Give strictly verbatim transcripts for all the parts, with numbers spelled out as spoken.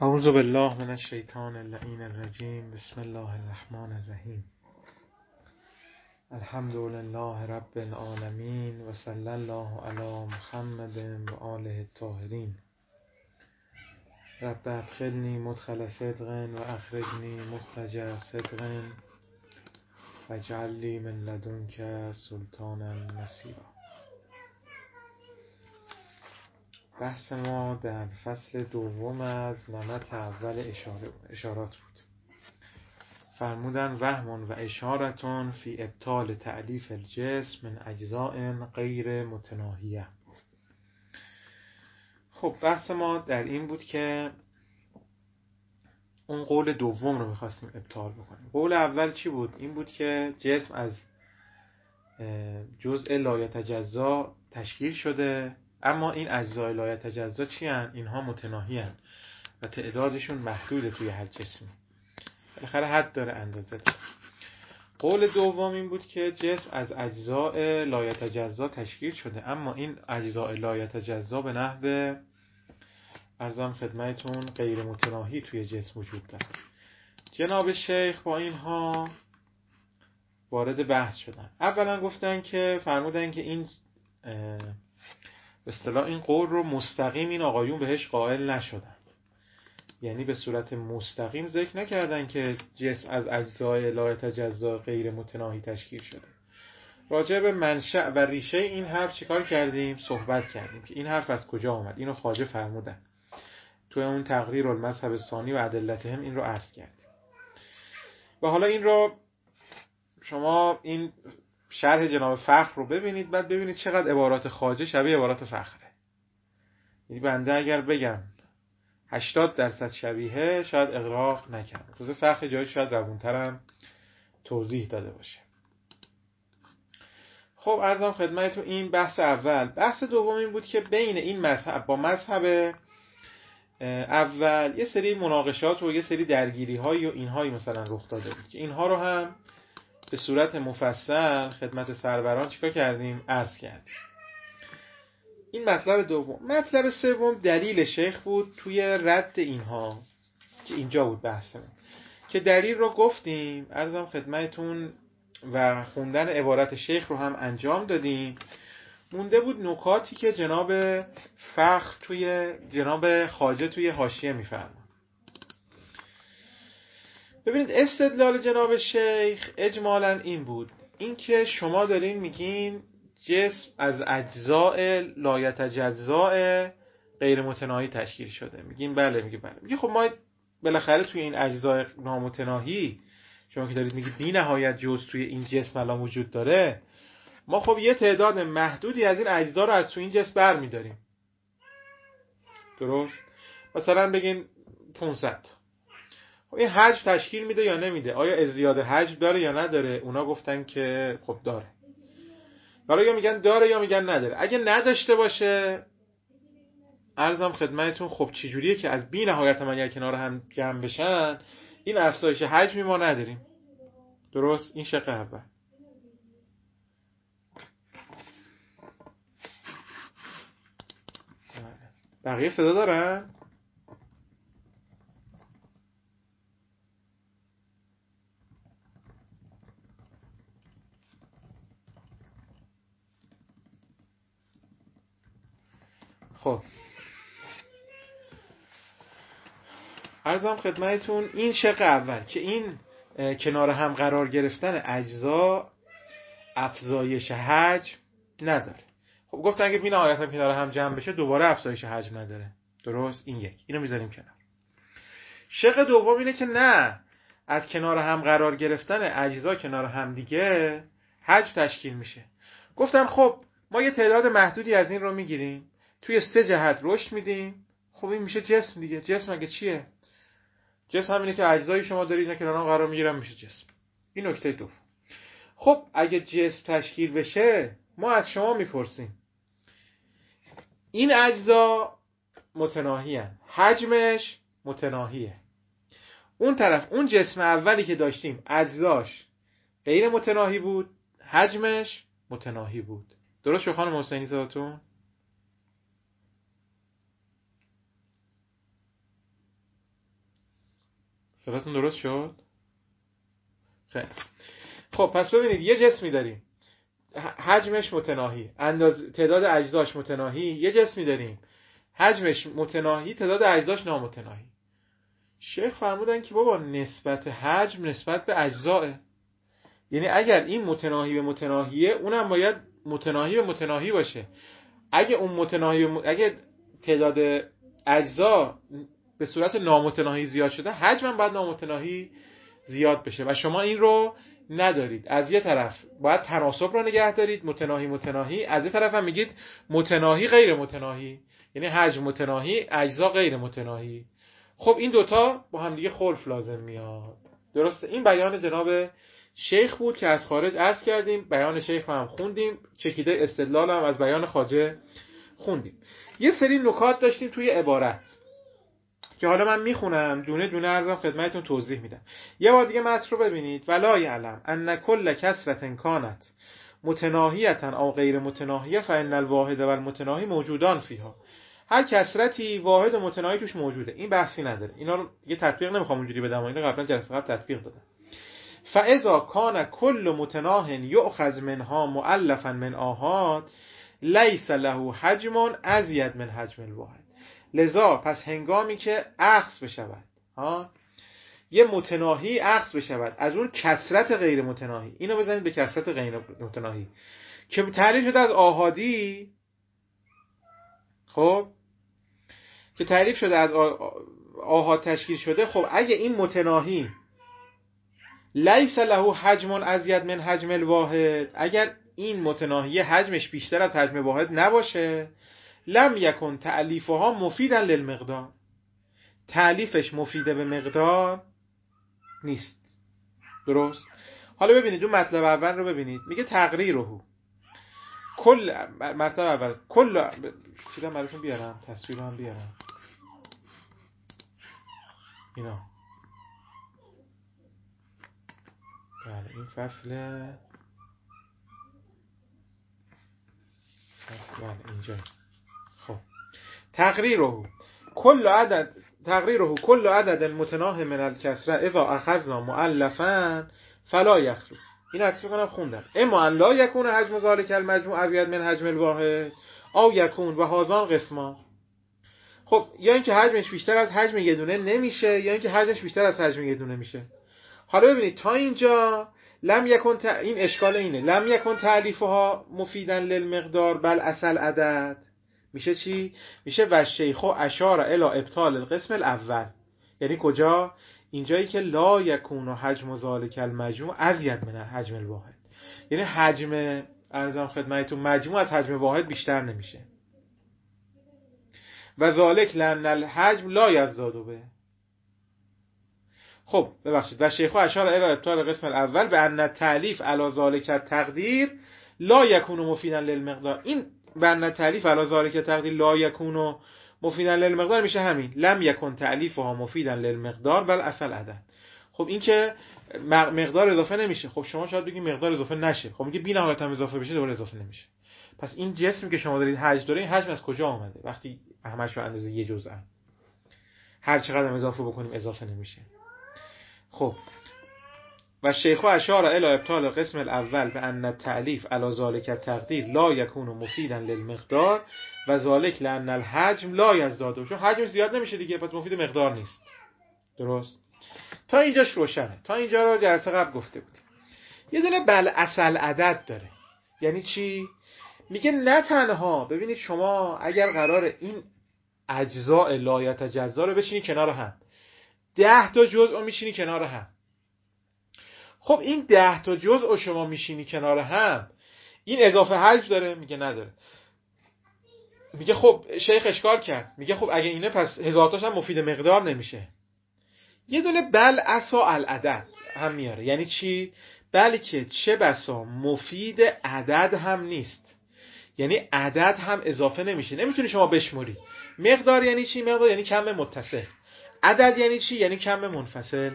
اعوذ بالله من الشیطان اللعین الرجیم. بسم الله الرحمن الرحیم. الحمد لله رب العالمین و صلی الله علی محمد و آله الطاهرین. رب ادخلنی مدخل صدق و اخرجنی مخرج صدق واجعل لی من لدنک سلطانا نصیرا. بحث ما در فصل دوم از نمط اول اشاره اشارات بود. فرمودن وهم و اشارتون فی ابطال تألیف الجسم من اجزاء غیر متناهیه. خب بحث ما در این بود که اون قول دوم رو میخواستیم ابطال بکنیم. قول اول چی بود؟ این بود که جسم از جزء لا یتجزا تشکیل شده، اما این اجزای لا یتجزا چی هن؟ اینها متناهی هن و تعدادشون محدوده توی هر جسمی، بالاخره حد داره، اندازه داره. قول دوم این بود که جسم از اجزای لا یتجزا تشکیل شده، اما این اجزای لا یتجزا به نحو ارزم خدمتون غیر متناهی توی جسم وجود داره. جناب شیخ با اینها وارد بحث شدن. اولا گفتن که فرمودن که این به اصطلاح این قول رو مستقیم این آقایون بهش قائل نشدن، یعنی به صورت مستقیم ذکر نکردن که جسم از اجزای لا یتجزا غیر متناهی تشکیل شده. راجع به منشأ و ریشه این حرف چیکار کردیم؟ صحبت کردیم که این حرف از کجا آمد. اینو خواجه فرمودن توی اون تقریر المذهب الثانی و ادلتهم، این رو عرض کردیم. و حالا این رو شما این شرح جناب فخر رو ببینید، بعد ببینید چقدر عبارات خواجه شبیه عبارات فخره. یعنی بنده اگر بگم هشتاد درصد شبیه، شاید اغراق نکنه. خود فخر جایی شاید روونترم توضیح داده باشه. خب عرضم خدمتتون این بحث اول. بحث دوم این بود که بین این مذهب با مذهب اول یه سری مناقشات و یه سری درگیری هایی و اینهایی مثلا رخ داده بود که اینها رو هم به صورت مفصل خدمت سروران چیکار کردیم؟ عرض کردیم. این مطلب دوم. مطلب سوم دلیل شیخ بود توی رد اینها که اینجا بود بحثمون، که دلیل رو گفتیم عرضم خدمتتون و خوندن عبارت شیخ رو هم انجام دادیم. مونده بود نکاتی که جناب فخر توی جناب خواجه توی حاشیه میفرماد. ببینید استدلال جناب شیخ اجمالاً این بود، این که شما دارین میگین جسم از اجزاء لا یتجزا غیر متناهی تشکیل شده. میگین بله. میگه بله. میگه خب ما بالاخره توی این اجزاء نامتناهی، شما که دارید میگید بی نهایت جزء توی این جسم الان وجود داره، ما خب یه تعداد محدودی از این اجزا رو از توی این جسم برمی‌داریم. درست؟ مثلا بگین پانصد. خب این حجم تشکیل میده یا نمیده؟ آیا ازدیاد حجم داره یا نداره؟ اونا گفتن که خب داره. حالا یا میگن داره یا میگن نداره. اگه نداشته باشه عرضم خدمتتون خب چجوریه که از بی نهایت من یک کنار هم جمع بشن این افزایش حجمی ما نداریم؟ درست؟ این شق اول. بقیه صدا دارن؟ خب عرضم خدمتتون این شق اول که این کنار هم قرار گرفتن اجزا افزایش حجم نداره. خب گفتن اگه بی نهایت هم کنار هم جمع بشه دوباره افزایش حجم نداره. درست؟ این یک. اینو میذاریم کنار. شق دوم اینه که نه، از کنار هم قرار گرفتن اجزا کنار هم دیگه حجم تشکیل میشه. گفتن خب ما یه تعداد محدودی از این رو میگیریم، توی سه جهت رشد میدیم، خب این میشه جسم دیگه. جسم مگه چیه؟ جسم همینه که اجزای شما دارید اینا کنار هم قرار میگیرن، میشه جسم. این نکته دوم. خب اگه جسم تشکیل بشه ما از شما میپرسیم این اجزا متناهی هن، حجمش متناهیه. اون طرف اون جسم اولی که داشتیم اجزاش غیر متناهی بود، حجمش متناهی بود. درست شو خانم حسینی صداتون؟ صداتون درست شد؟ خیلی خب پس ببینید یه جسمی داریم حجمش متناهی، انداز تعداد اجزاش متناهی. یه جسمی داریم حجمش متناهی، تعداد اجزاش نامتناهی. شیخ فرمودن که بابا نسبت حجم نسبت به اجزاه، یعنی اگر این متناهی به متناهیه اونم باید متناهی به متناهی باشه. اگه اون متناهی م... اگه تعداد اجزا به صورت نامتناهی زیاد شده، حجمم باید نامتناهی زیاد بشه و شما این رو ندارید. از یه طرف باید تناسب رو نگه دارید، متناهی متناهی، از یه طرف هم میگید متناهی غیر متناهی، یعنی حجم متناهی اجزا غیر متناهی. خب این دوتا با هم دیگه خلف لازم میاد. درسته؟ این بیان جناب شیخ بود که از خارج عرض کردیم، بیان شیخ هم خوندیم، چکیده استدلال هم از بیان خواجه خوندیم. یه سری نکات داشتیم توی عبارت که حالا من میخونم دونه دونه عرضم خدمتتون توضیح میدم. یه بار دیگه متن رو ببینید. ولا یعلم ان کل کسرة کانت متناهیة او غیر متناهیه فان الواحد و المتناهی موجودان فیها. هر کسرتی واحد و متناهی توش موجوده، این بحثی نداره. اینا رو دیگه تطبیق نمیخوام اونجوری بدم، اینا قبلا جلسه قبل تطبیق دادم. فاذا کان کل متناه یؤخذ منها مؤلفا من آحاد لیس له حجم ازید من حجم الواحد. لذا پس هنگامی که اخذ بشود ها یه متناهی اخذ بشود از اون کثرت غیر متناهی، اینو بزنید به کثرت غیر متناهی که تعریف شده از آحادی، خب که تعریف شده از آحاد تشکیل شده. خب اگه این متناهی لیس له حجم ازید من حجم الواحد، اگر این متناهی حجمش بیشتر از حجم واحد نباشه، لم یکن تألیفها مفیدا للمقدار، تألیفش مفیده به مقدار نیست. درست؟ حالا ببینید اون مطلب اول رو ببینید، میگه تقریره کل مطلب اول کل چیزا براتون بیارم، تصویر هم بیارم. اینا بله این فصل بله اینجا. خب تقریره کل عدد تقریره کل عدد المتناه من الکسره اذا اخذنا مؤلفا فلا یخلو. این عطف کنم خوندم. اما ان لا یکون حجم ذلک المجموع ازید من حجم الواحد او یکون و هازان قسما. خب یا اینکه حجمش بیشتر از حجم یه دونه نمیشه، یا اینکه حجمش بیشتر از حجم یه دونه میشه. حالا ببینید تا اینجا لم یکن ت... این اشکال اینه، لم یکن تألیفها مفیدا للمقدار بل اصل عدد. میشه چی؟ میشه و شیخ اشار الی ابطال القسم الاول. یعنی کجا؟ اینجایی که لا یکون حجم ذلک المجموع ازید من حجم الواحد، یعنی حجم ارزم خدمتتون مجموع از حجم واحد بیشتر نمیشه. و ذالک لان الحجم لا یزداد به. خب ببخشید و شیخ اشار الی ابطال القسم الاول به ان التألیف علی ذلک التقدیر لا یکون مفیدا للمقدار. این بنا تألیف علی ذلک تقدیر لا یکون مفیدا للمقدار میشه همین لم یکن تألیفها مفیدا للمقدار بل اصل عدد. خب این که مقدار اضافه نمیشه. خب شما شاید بگید مقدار اضافه نشه، خب میگه بی نهایت هم اضافه بشه دوباره اضافه نمیشه. پس این جسمی که شما دارید حجم داره، این حجم از کجا آمده وقتی همش رو اندازه یه جزء هر چقدر اضافه بکنیم اضافه نمیشه. خب و شیخ اشار الی ابطال قسم الاول به ان التألیف علی ذلک التقدیر لا یکون مفیدا للمقدار و ذلک لان الحجم لا یزداد. چون حجم زیاد نمیشه دیگه، پس مفید مقدار نیست. درست؟ تا اینجاش روشنه. تا اینجا رو جلسه قبل گفته بودیم. یه دونه بل اصل عدد داره. یعنی چی؟ میگه نه تنها ببینید شما اگر قرار این اجزاء لا یتجزا رو بچینی کنار هم، ده تا جزء رو میشینی کنار هم. خب این ده تا جزء رو شما میشینی کنار هم، این اضافه حجم داره؟ میگه نداره. میگه خب شیخ اشکال کرد، میگه خب اگه اینه پس هزار تاش هم مفید مقدار نمیشه. یه دونه بل اسا العدد هم میاره. یعنی چی؟ بلکه چه بسا مفید عدد هم نیست، یعنی عدد هم اضافه نمیشه، نمیتونی شما بشموری. مقدار یعنی چی؟ مقدار یعنی کم متصل. عدد یعنی چی؟ یعنی کم منفصل.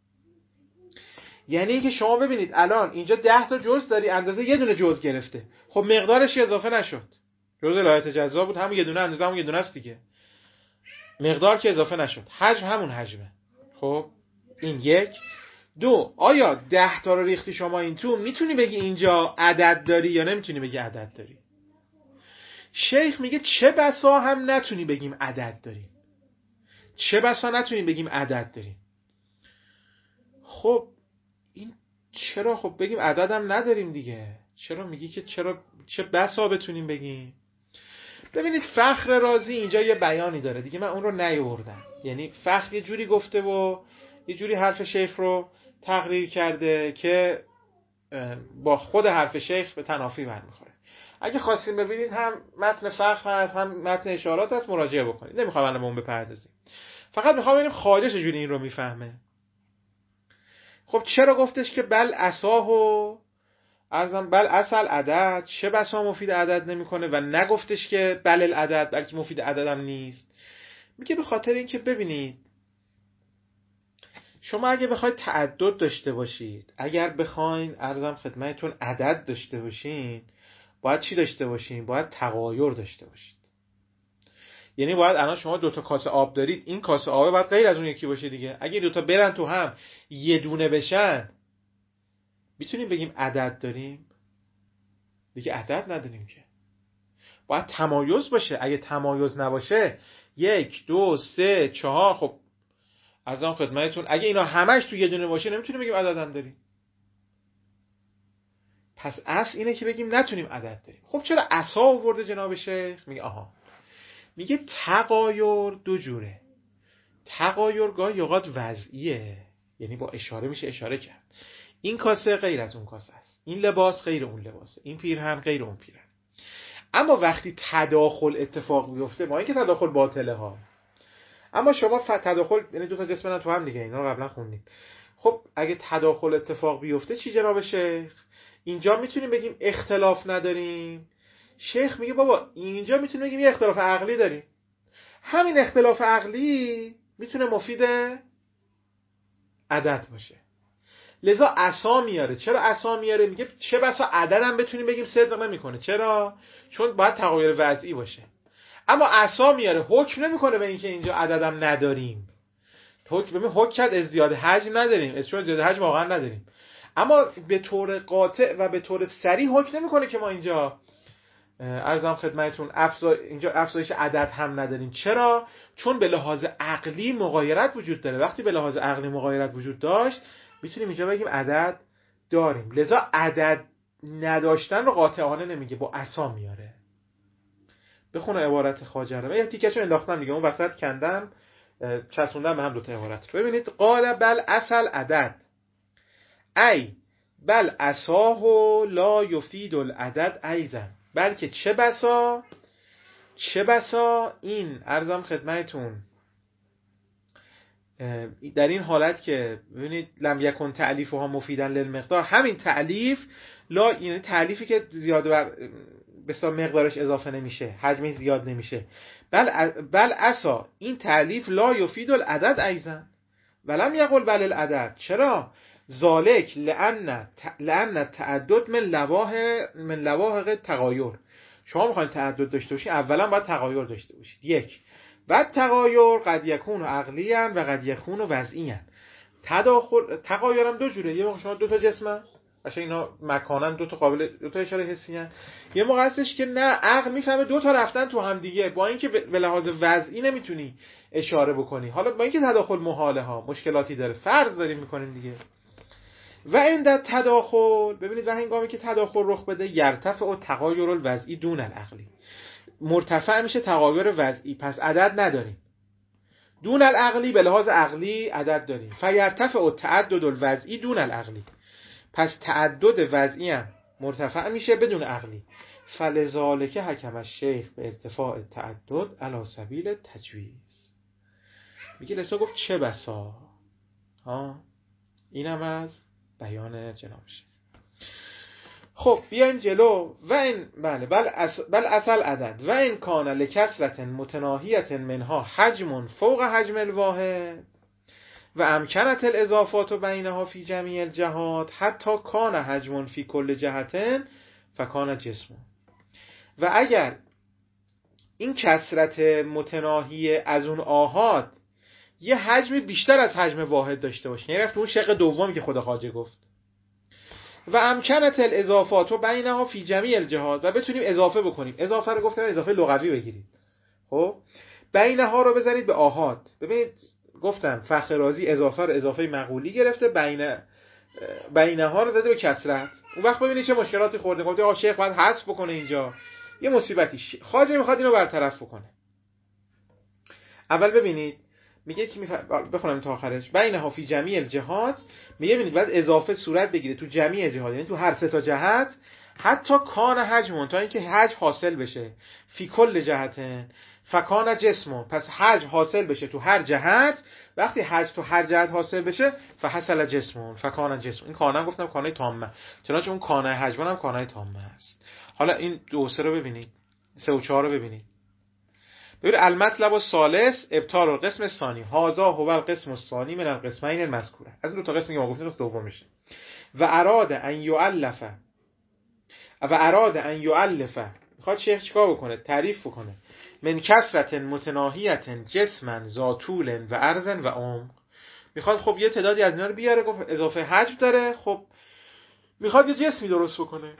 یعنی اینکه شما ببینید الان اینجا ده تا جزء داری، اندازه یه دونه جزء گرفته، خب مقدارش اضافه نشد، جزء لا یتجزا بود، همون یه دونه اندازه همون یه دونه است دیگه، مقدار که اضافه نشد، حجم همون حجمه. خب این یک. دو، آیا ده تا رو ریختی شما این تو، میتونی بگی اینجا عدد داری یا نمیتونی بگی عدد داری؟ شیخ میگه چه بسا هم نتونی بگیم عدد داریم، چه بسا نتونیم بگیم عدد داریم. خب این چرا؟ خب بگیم عدد هم نداریم دیگه. چرا میگی که چرا چه بسا بتونیم بگیم؟ ببینید فخر رازی اینجا یه بیانی داره دیگه، من اون رو نیاوردم. یعنی فخر یه جوری گفته و یه جوری حرف شیخ رو تقریر کرده که با خود حرف شیخ به تنافی برمیخوره. اگه خواستیم ببینید هم متن فخر هست هم متن اشارات هست، مراجعه بکنید. نمیخوام الان به اون بپردازیم، فقط میخوام ببینیم خواجه چجوری این رو میفهمه. خب چرا گفتش که بل اساهو ارزم بل اصل عدد، چه بسا مفید عدد نمیکنه و نگفتش که بل العدد بلکه مفید عدد هم نیست؟ میگه به خاطر اینکه ببینید شما اگه بخواید تعدد داشته باشید، اگر بخواین ارزم خدمتتون عدد داشته باشین، باید چی داشته باشین؟ باید تغایر داشته باشید. یعنی باید الان شما دو تا کاسه آب دارید، این کاسه آب باید غیر از اون یکی باشه دیگه. اگه دو تا برن تو هم یه دونه بشن، میتونیم بگیم عدد داریم؟ دیگه عدد نداریم که. باید تمایز باشه. اگه تمایز نباشه یک دو سه چهار، خب ارزم خدمتتون اگه اینا همش تو یه دونه باشه نمیتونیم بگیم عدد هم داریم. پس اصل اینه که بگیم نتونیم عدد داریم. خب چرا عصا آورده جناب شیخ؟ میگه آها، میگه تغایر دو جوره. تغایر گاهی اوقات وضعیه، یعنی با اشاره میشه اشاره کرد. این کاسه غیر از اون کاسه است، این لباس غیر اون لباسه، این پیرهن غیر اون پیرهن. اما وقتی تداخل اتفاق میفته، ما اینکه تداخل باطله ها، اما شما تداخل یعنی دو تا جسم تو هم دیگه، اینا رو قبلا خوندیم. خب اگه تداخل اتفاق بیفته چی جناب شیخ؟ اینجا میتونیم بگیم اختلاف نداریم. شیخ میگه بابا اینجا میتونیم بگیم یه اختلاف عقلی داریم. همین اختلاف عقلی میتونه مفید عدد باشه. لذا عصا میاره. چرا عصا میاره؟ میگه چه بسا عدد هم بتونیم بگیم صدق نمیکنه. چرا؟ چون باید تغایر وضعی باشه. اما عصا میاره، حکم نمیکنه به اینکه اینجا عدد هم نداریم. حکم ببین حکم کرد ازدیاد حجم نداریم، از چون ازدیاد حجم واقعا نداریم. اما به طور قاطع و به طور صریح حکم نمیکنه که ما اینجا عرضم خدمتتون افزا... اینجا افزایش عدد هم نداریم. چرا؟ چون به لحاظ عقلی مغایرت وجود داره. وقتی به لحاظ عقلی مغایرت وجود داشت میتونیم اینجا بگیم عدد داریم. لذا عدد نداشتن رو قاطعانه نمیگه، با عصا میاره. بخونه عبارت خواجه رو. من یه تیکه‌شو انداختم دیگه، اون وسط کندم چسبوندم به هم دو تا عبارت رو. ببینید قال بل اصل عدد ای بل عصاه لا یفید العدد ایضا، بلکه چه بسا چه بسا این عرضم خدمتتون در این حالت که ببینید لم یکن تعلیفها مفیدا للمقدار، همین تعلیف لا یعنی تعلیفی که زیاد بر بسیار مقدارش اضافه نمیشه، حجمش زیاد نمیشه. بل بل اسا این تعلیف لا یفید العدد ایضا ولم یقل بل العدد. چرا؟ ذالک لان لان تعدد من لواحق من لواحق تغایر. شما میخواین تعدد داشته باشید اولا باید تغایر داشته باشید. یک، بعد تغایر قد یکون عقلیاً و قد یکون وضعیاً. تداخل تغایر هم دو جوره. یه موقع شما دو تا جسمن باشه اینا مکاناً دو تا قابل دو تا اشاره حسی ان، یه موقع هستش که نه عقل میفهمه دو تا رفتن تو هم دیگه، با اینکه به لحاظ وضعی نمیتونی اشاره بکنی. حالا با اینکه تداخل محاله ها مشکلاتی داره، فرض داریم میکنیم دیگه. و عند تداخل ببینید و هنگامی که تداخل رخ بده یرتفع و تغایر الوضعی دون العقلی، مرتفع میشه تغایر وضعی، پس عدد نداریم. دون العقلی به لحاظ عقلی عدد داریم. فیرتفع و تعدد الوضعی دون العقلی، پس تعدد وضعی هم مرتفع میشه بدون عقلی. فلذالک حکم الشیخ به ارتفاع تعدد علی سبیل تجویز. میگه لسا گفت چه بسا ها، اینم از بیان جناب شیخ. خب بیایم جلو. و این بله بل, اس بل اصل عدد و این کان لکسرت متناهیت منها حجم فوق حجم الواحد و امکنت الاضافات بینها فی جمیع الجهات حتی کان حجم فی کل جهت فکان جسم. و اگر این کسرت متناهی از اون آحاد یه حجم بیشتر از حجم واحد داشته باشه، یعنی رفت اون شق دومی که خود خواجه گفت. و امکنت الاضافات و بینها فی جمیع الجهات، و بتونیم اضافه بکنیم. اضافه رو گفتم اضافه لغوی بگیرید. خب بینها رو بزنید به آحاد. ببینید گفتم فخر رازی اضافه رو اضافه مقولی گرفته، بین بینها رو زده به کسرت. اون وقت ببینید چه مشکلاتی خورده. گفته آقا شیخ باید حذف بکنه اینجا، یه مصیبتی. خواجه میخواد اینو برطرف بکنه. اول ببینید میگه که میف... بخونم تا آخرش. بینها فی جمیع الجهات، میگه ببینید بعد اضافه صورت بگیره تو جمیع جهات، یعنی تو هر سه تا جهت، حتی کان حجمون، تا اینکه حجم حاصل بشه فی کل جهتن فکان جسمون، پس حجم حاصل بشه تو هر جهت. وقتی حجم تو هر جهت حاصل بشه فحصل جسمون فکان جسم. این کانه گفتم کانه تامه، چنانچه اون کانه حجم هم کانه تامه است. حالا این دو سه رو ببینید، سه و چهار رو ببینید. ببین المطلب الثالث ابطال القسم الثانی، هذا هو القسم الثانی من القسمین المذکوره. از این دو تا قسمی که ما گفتیم دومشه. و اراد ان یؤلف و اراد ان یؤلف، میخواد شیخ چیکار بکنه؟ تعریف بکنه. من کثرت متناهیت جسما ذاتول و عرض و عمق. میخواد خب یه تعدادی از اینا رو بیاره، گفت اضافه حجم داره، خب میخواد یه جسمی درست بکنه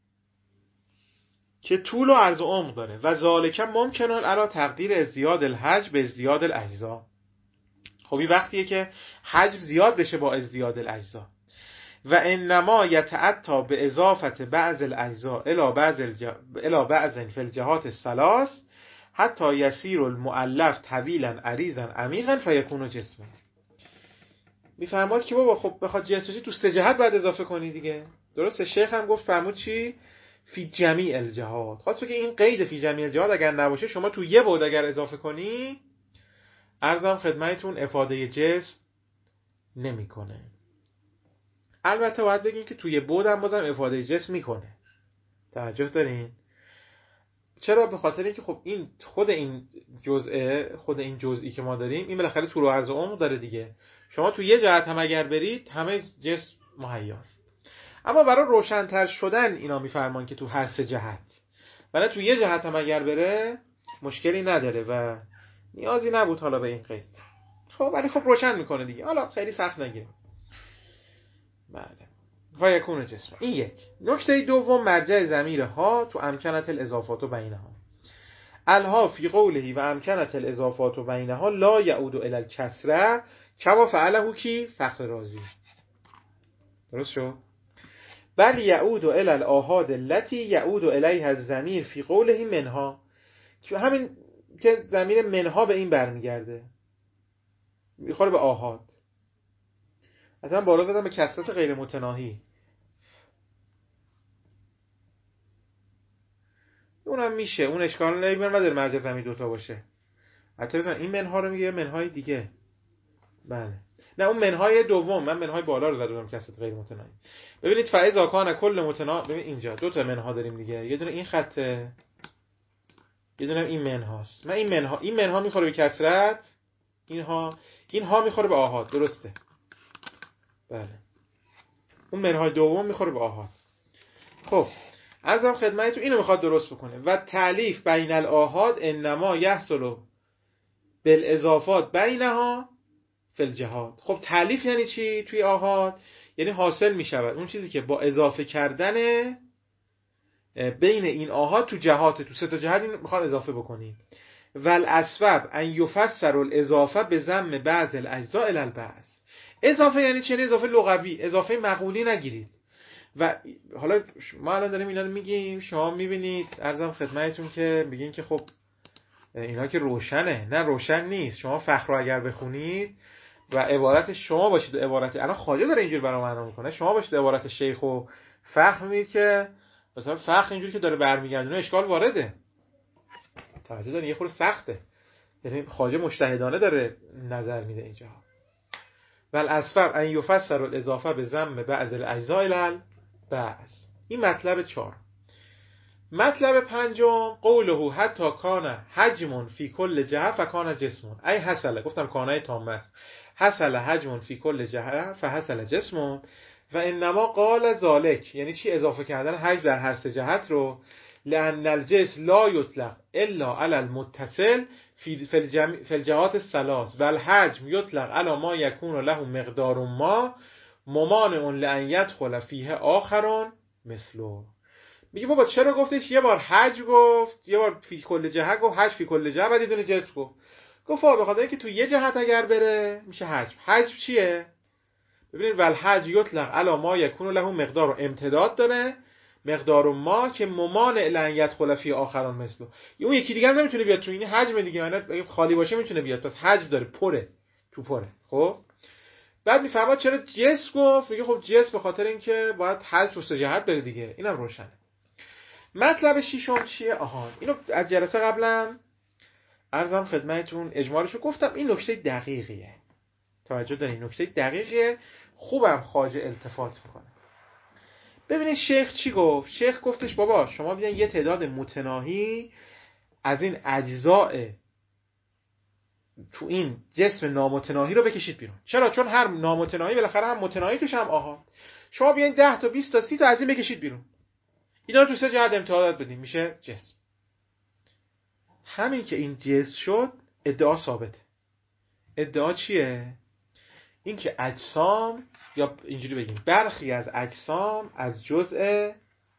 که طول و عرض و عمق داره. و ذالک ممکن علی تقدیر ازدیاد الحجم به ازدیاد الاجزا. خب این وقتیه که حجم زیاد بشه با ازدیاد الاجزا. و انما یتعطا به اضافت بعض الاجزاء الی بعض الج... الی بعض فی الجهات الثلاث حتی یسیر المؤلف طویلا عریضا عمیقا فیکون جسما. میفرماد که بابا خب بخواد جسمش تو سه جهت بعد اضافه کنی دیگه. درسته؟ شیخ هم گفت فرمود چی؟ فی جمیع الجهات. خواست بگه این قید فی جمیع الجهات اگر نباشه، شما تو یه بعد اگر اضافه کنی، عرضم خدمتتون افاده جسم نمیکنه. البته باید بگیم که توی بعد هم بازم افاده جسم میکنه. توجه دارین؟ چرا؟ به خاطر اینکه خب این خود این جزء خود این جزئی که ما داریم این بالاخره طول و عرض و عمق داره دیگه. شما تو یه جهت هم اگر برید همه جسم مهیاست. اما برای روشن‌تر شدن اینا میفرمان که تو هر سه جهت، ولی تو یه جهت هم اگر بره مشکلی نداره و نیازی نبود حالا به این قید. خب ولی خب روشن میکنه دیگه، حالا خیلی سخت نگیره. بله. و یکون جسم. این یک. نکته دوم مرجع ضمیر ها تو امکنت الاضافات و بینها. الها فی قوله و امکنت الاضافات و بینها لا یعود الی الکسره کما فعله کی فخر رازی. درست شد؟ بل یعود الی الاحاد التي یعود الیها الضمیر فی قوله منها، که همین که ضمیر منها به این برمیگرده، میخوره به آحاد. مثلا بالا زدم به کسرت غیر متناهی، اونم میشه، اون اشکال نمیبینه نداره مرجع ضمیر دوتا باشه. حتی این منها رو میگه منهای دیگه. بله. نه اون منهای دوم، من منهای بالا رو زدم کسرت غیر متناهی. ببینید فاذا کان کل متنا، ببین اینجا دو تا منها داریم دیگه، یه دونه این خطه، یه دونه این منهاست. من این منها این منها میخوره به کسرت، اینها اینها میخوره به آحاد. درسته؟ بله. اون منهای دوم میخوره به آحاد. خب عرضم خدمتتون اینو میخواد درست بکنه. و تألیف بین الاحاد انما یحصل بالاضافات بینها فی الجهات. خب تألیف یعنی چی توی آحاد؟ یعنی حاصل میشود اون چیزی که با اضافه کردن بین این آحاد تو جهات، تو سه تا جهت این میخواد اضافه بکنی. والاسباب ان یفسر الاضافه به ضم بعض الاجزاء الی البعض. اضافه یعنی چی؟ اضافه لغوی، اضافه مقولی نگیرید. و حالا ما الان داریم اینا رو میگیم، شما میبینید عرضم خدمتتون که میگین که خب اینا که روشنه. نه روشن نیست. شما فخر رو اگر بخونید و عبارت شما باشید و عبارت الان خواجه داره اینجوری برام معنا میکنه، شما باشید عبارت شیخ و فخر، میبینید که مثلا فخر اینجوری که داره برمیگردونه اشکال وارده. توجه دارین؟ یه خورده سخته. یعنی خواجه مجتهدانه داره نظر میده اینجا. والاسباب ان یفسر الاضافه به ضم بعض الاجزاء الی البعض. این مطلب چهار. مطلب پنجم قوله حتی کان حجم فی کل جهه فکان جسم. ای حصل، گفتم کانه تامه است، حصل حجم فی کل جهه فحصل جسم. و انما قال ذالک، یعنی چی؟ اضافه کردن حجم در هر سه جهت رو لأن الجنس لا يطلق الا على المتصل في في الجهات الثلاث و الحجم يطلق على ما يكون له مقدار ما ممانع لأن يدخل فیه آخرون مثله. میگه بابا چرا گفتش یه بار حجم گفت، یه بار فی کل جهت گفت، حجم فی کل جهت، بعد یه دونه جسم گفت. گفت به خاطر اینکه تو یه جهت اگر بره میشه حجم. حجم چیه؟ ببینید ول حجم یطلق علی ما یکون له مقدار و امتداد داره، مقدار و ما که ممانع لن یدخل فی آخران مثله. اون یکی دیگه هم نمیتونه بیاد تو این حجم دیگه، یعنی خالی باشه میتونه بیاد، پس حجم داره، پره، تو پره. خب بعد میفهمه چرا جسم گفت، میگه خب جسم به خاطر اینکه باید حذف و جهت داره دیگه. اینم روشنه. مطلب ششم چیه؟ آها اینو از جلسه قبلم عرضم خدمتتون اجمالشو گفتم. این نکته دقیقیه، توجه دارین، نکته دقیقیه، خوبم خواجه التفات میکنه. ببینید شیخ چی گفت. شیخ گفتش بابا شما بیان یه تعداد متناهی از این اجزاء تو این جسم نامتناهی رو بکشید بیرون. چرا؟ چون هر نامتناهی بالاخره هم متناهی توش هم آها. شما بیان ده تا بیست تا سی تا از این بکشید بیرون، اینا رو تو سه جهت امتداد بدیم، میشه جسم. همین که این جسم شد ادعا ثابته. ادعا چیه؟ این که اجسام، یا اینجوری بگیم برخی از اجسام از جزء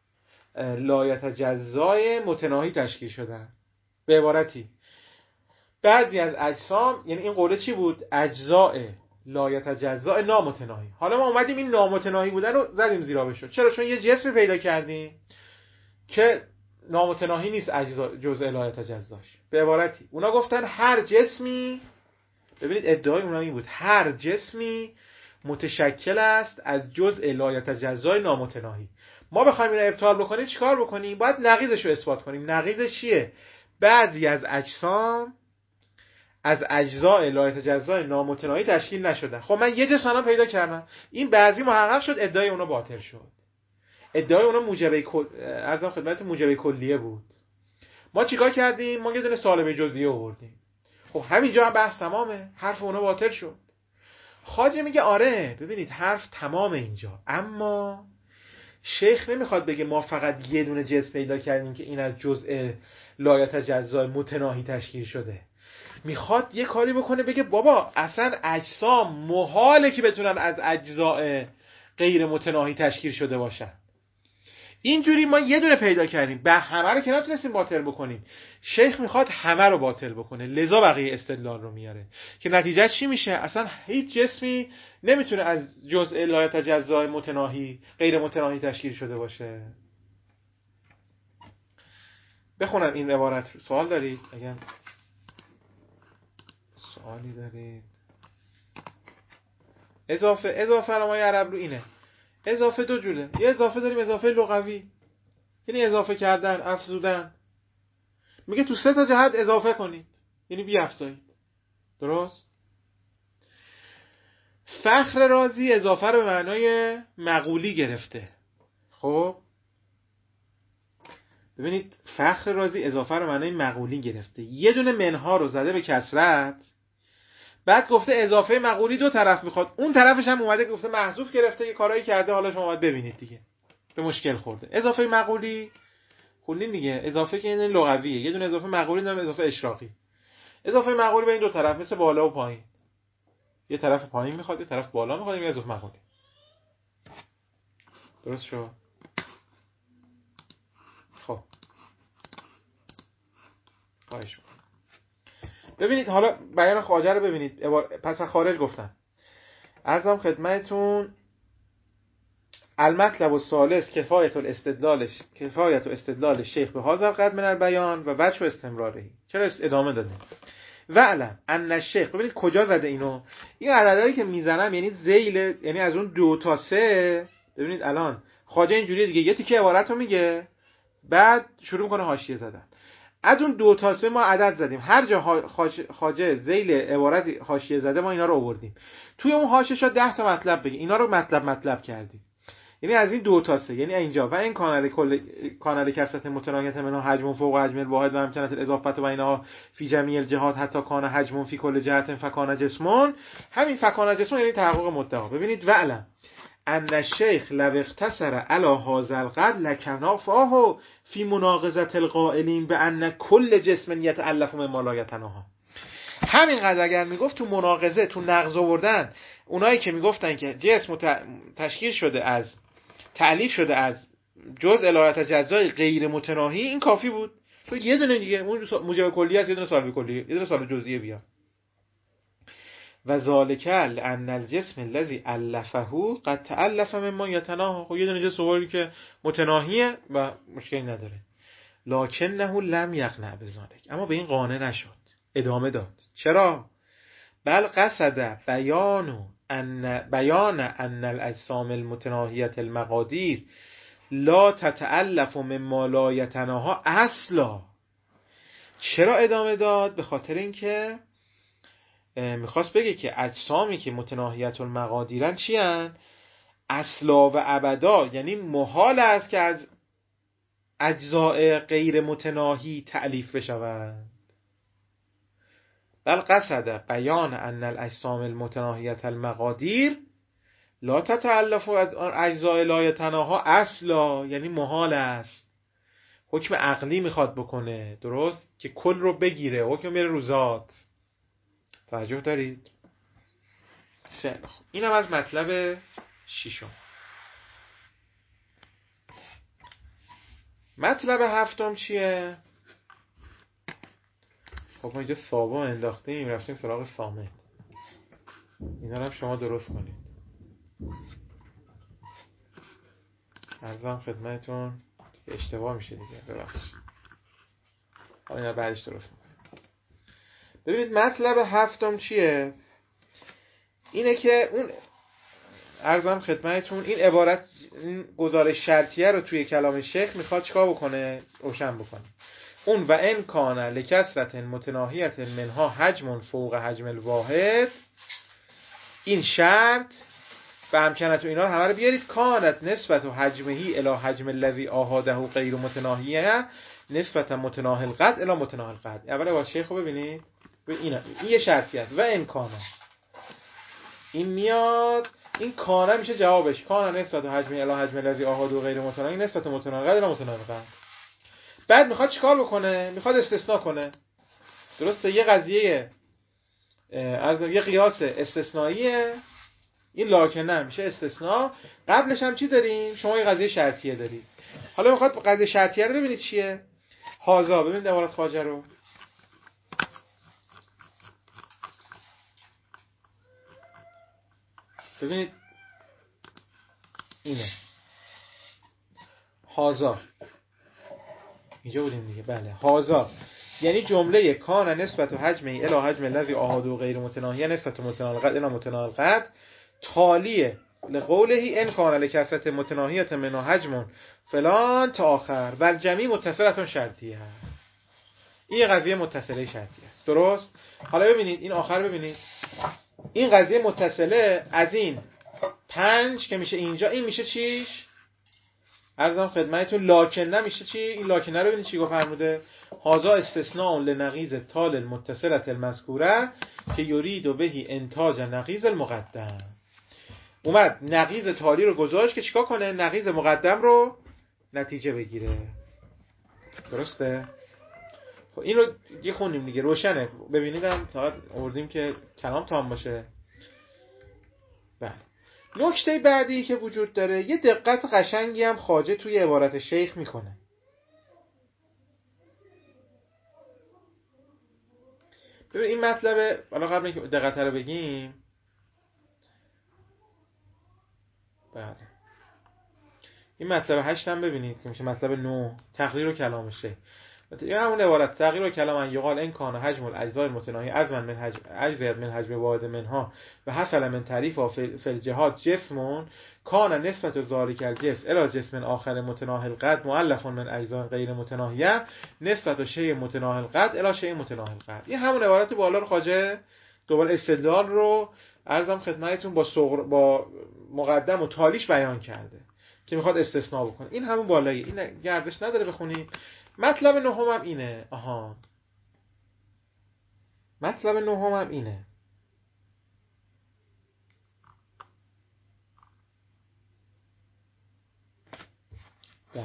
لایتجزای متناهی تشکیل شدن. به عبارتی بعضی از اجسام، یعنی این قوله چی بود؟ اجزاء لایتجزای نامتناهی. حالا ما اومدیم این نامتناهی بودن رو زدیم زیر آبش. چرا؟ چون یه جسم پیدا کردیم که نامتناهی نیست اجزا جزء لایتجزاش. به عبارتی اونا گفتن هر جسمی، ببینید ادعای اونا این بود، هر جسمی متشکل است از جزء لایتجزای نامتناهی. ما بخوایم اینو ابطال بکنیم چیکار بکنیم؟ باید نقیضش رو اثبات کنیم. نقیضش چیه؟ بعضی از اجسام از اجزاء لایتجزای نامتناهی تشکیل نشدن. خب من یه جسم الان پیدا کردم، این بعضی محقق شد، ادعای اونا باطل شد. ادعای اونا موجبه کل... ارزم خدمت موجبه کلیه بود. ما چیکار کردیم؟ ما یه دونه سالبه جزئیه آوردیم. خب همینجا هم بحث تمامه، حرف اونا باطل شد. خواجه میگه آره ببینید حرف تمامه اینجا، اما شیخ نمیخواد بگه ما فقط یه دونه جسم پیدا کردیم که این از جزء لایتجزای متناهی تشکیل شده. میخواد یه کاری بکنه بگه بابا اصلا اجسام محاله که بتونن از اجزاء غیر متناهی تشکیل شده باشن. اینجوری ما یه دونه پیدا کردیم، به همه رو که نتونستیم باطل بکنیم. شیخ میخواد همه رو باطل بکنه، لذا بقیه استدلال رو میاره که نتیجه چی میشه؟ اصلا هیچ جسمی نمیتونه از جزء لایتجزای متناهی غیر متناهی تشکیل شده باشه. بخونم این عبارت رو. سوال دارید؟ اگر سوالی دارید. اضافه اضافه رو ما عرب رو اینه. اضافه دو جوره. یه اضافه داریم اضافه لغوی، یعنی اضافه کردن، افزودن. میگه تو سه تا جهت اضافه کنید، یعنی بیافزایید. درست؟ فخر رازی اضافه رو به معنای مقولی گرفته. خب ببینید فخر رازی اضافه رو به معنای مقولی گرفته، یه دونه منها رو زده به کسرت، بعد گفته اضافه مقولی دو طرف میخواد، اون طرفش هم اومده گفته محذوف گرفته، یه کارایی کرده، حالا شما باید ببینید دیگه به مشکل خورده. اضافه مقولی خوندین دیگه، اضافه که این لغویه، یه دونه اضافه مقولی داریم، اضافه اشراقی. اضافه مقولی به این دو طرف مثل بالا و پایین، یه طرف پایین میخواد یه طرف بالا میخواد، یه اضافه مقولی. درست شد؟ خب خواهش می‌کنم ببینید حالا بیان خواجه رو ببینید. پس خارج گفتم عرضم خدمتتون المطلب الثالث کفایت الاستدلال کفایت و استدلال شیخ به هذا القدر من البیان و وجه استمراره. چرا ادامه دادیم؟ وعلم ان الشیخ، ببینید کجا زده اینو، این عددهایی که میزنم یعنی ذیل، یعنی از اون دو تا سه. ببینید الان خواجه اینجوریه دیگه، یه تیکه عبارت رو میگه بعد شروع میکنه حاشیه زدن. از اون دو تا سه ما عدد زدیم، هر جا خواجه ذیل عبارت حاشیه زده ما اینا رو آوردیم. توی اون حاشیه شد ده تا مطلب بگیم، اینا رو مطلب مطلب کردیم. یعنی از این دو تا سه، یعنی اینجا و این کانال کل کانال کسرت متناهیت منها حجم فوق حجم الواحد و امکنت الاضافه و اینها فی جمیع الجهات حتی کان حجم فی کل جهت فکان جسمون. همین فکان جسمون یعنی تحقق مدعا. ببینید وعلم ان الشیخ لو اقتصر علی هذا القدر لکنا فاه فی مناقضة القائلین بان کل جسم یتألف مما لا یتناهی. همینقدر اگر میگفت تو مناقضه، تو نقض آوردن، اونایی که میگفتن که جسم تشکیل شده از تألیف شده از جزء الایات اجزای غیر متناهی، این کافی بود. تو یه دونه دیگه اون موجب کلی است، یه دونه سالب کلی، یه دونه سالب جزئیه بیا. و ذالک لان الجسم الذي الفه قد تألف مما یتناهی. خب یه دونه جسم سوالی که متناهیه و مشکلی نداره. لکنه لم یقنع بذالک، اما به این قانع نشد، ادامه داد. چرا؟ بل قصد بیان ان بیان ان الاجسام المتناهیه المقادیر لا تتألف مما لا یتناهی اصلا. چرا ادامه داد؟ به خاطر اینکه میخواست بگه که اجسامی که متناهیت المقادیرن چی هن؟ اصلا و ابدا، یعنی محال است که از اجزاء غیر متناهی تألیف بشوند. بل قصد بیان ان الاجسام المتناهیه المقادیر لا تتألف از اجزاء لا یتناهی اصلا، یعنی محال است. حکم عقلی میخواد بکنه، درست؟ که کل رو بگیره، حکم میره رو ذات. توجه دارید؟ خیلی خوب. اینم از مطلب ششم. مطلب هفتم چیه؟ خب ما اینجا سابق انداختیم، رفتیم سراغ سامن. اینا رو هم شما درست کنید. عرضم خدمتون اشتباه میشه دیگه، ببخشید. حالا اینا بعدش درست میکنیم. ببینید مطلب هفتم چیه؟ اینه که اون عرضم خدمتون این عبارت، این گزارش شرطیه رو توی کلام شیخ میخواد چیکار بکنه؟ روشن بکنه. اون و ان کان لکثرت متناهیت منها حجم فوق حجم الواحد، این شرط و امکنت و اینا رو همه رو بیارید. کانت نسبت و حجمهی الی حجم الذی آهاده غیر متناهیه نسبت متناهی القدر الی متناهی القدر. اول با شیخ رو ببینید، این این یه شرطی است. و ان کان، این میاد، این کانه میشه جوابش. کانه نسبت و حجمهی الی حجم الذی آهاده غیر متناهی نسبت متناهی القدر الی متناهی القدر. بعد میخواد چیکار بکنه؟ میخواد استثناء کنه. درسته؟ یه قضیه از یه قیاس استثنائیه، این لاکنه میشه استثناء. قبلش هم چی داریم؟ شما یه قضیه شرطیه دارید. حالا میخواد قضیه شرطیه رو ببینید چیه؟ هازا، ببینید عبارت خواجه رو. ببینید اینه هازا، اینجا بودیم دیگه. بله، هازا یعنی جمله کان نسبت و حجمه الی حجم الذی آهاده و غیر متناهیه نسبت متناهی القدر الی متناهی القدر تالیه لقوله ان کان لکثرت متناهیه منها حجم فلان تا آخر و الجميع متصلتون شرطیه. این قضیه متصله شرطیه است. درست؟ حالا ببینید این آخر، ببینید این قضیه متصله از این پنج که میشه اینجا، این میشه چیش؟ عرضم خدمتتون لاکنه میشه چی؟ این لاکنه رو ببینید چی گفت فرموده. هازا استثناء لنقیض تال المتصلة المذکوره که یرید و بهی انتاج نقیض المقدم. اومد نقیض تالی رو گذاشت که چیکار کنه؟ نقیض مقدم رو نتیجه بگیره. درسته؟ خب این رو یه خونیم دیگه، روشنه. ببینیدم تا آوردیم که کلام تمام باشه. بله. نکته بعدی که وجود داره، یه دقت قشنگی هم خواجه توی عبارت شیخ میکنه. ببین این مطلب، حالا قبل اینکه دقت رو بگیم، بله این مطلب هشت هم ببینید که میشه مطلب نه، تقریر و کلام شیخ. یا همون عبارت تغییر و کلام ان یقال ان کان حجم الاجزاء المتناهی عظما من حجم اجزاء من حجم واحد منها و حصل من تعریف فی الجهات جسم کان نسبت ذلك الجسم الى جسم آخر متناهی القدر مؤلف من اجزاء غیر متناهیه نسبت شیء متناهی القدر الى شیء متناهی القدر. این همون عبارت بالا رو خواجه دوباره استدلال رو عرضم خدمتتون با صغر با مقدم و تالیش بیان کرده که میخواد استثناء بکنه. این همون بالایی، این گردش نداره بخونید. مطلب نهم هم اینه. آها مطلب نهم هم اینه. بله.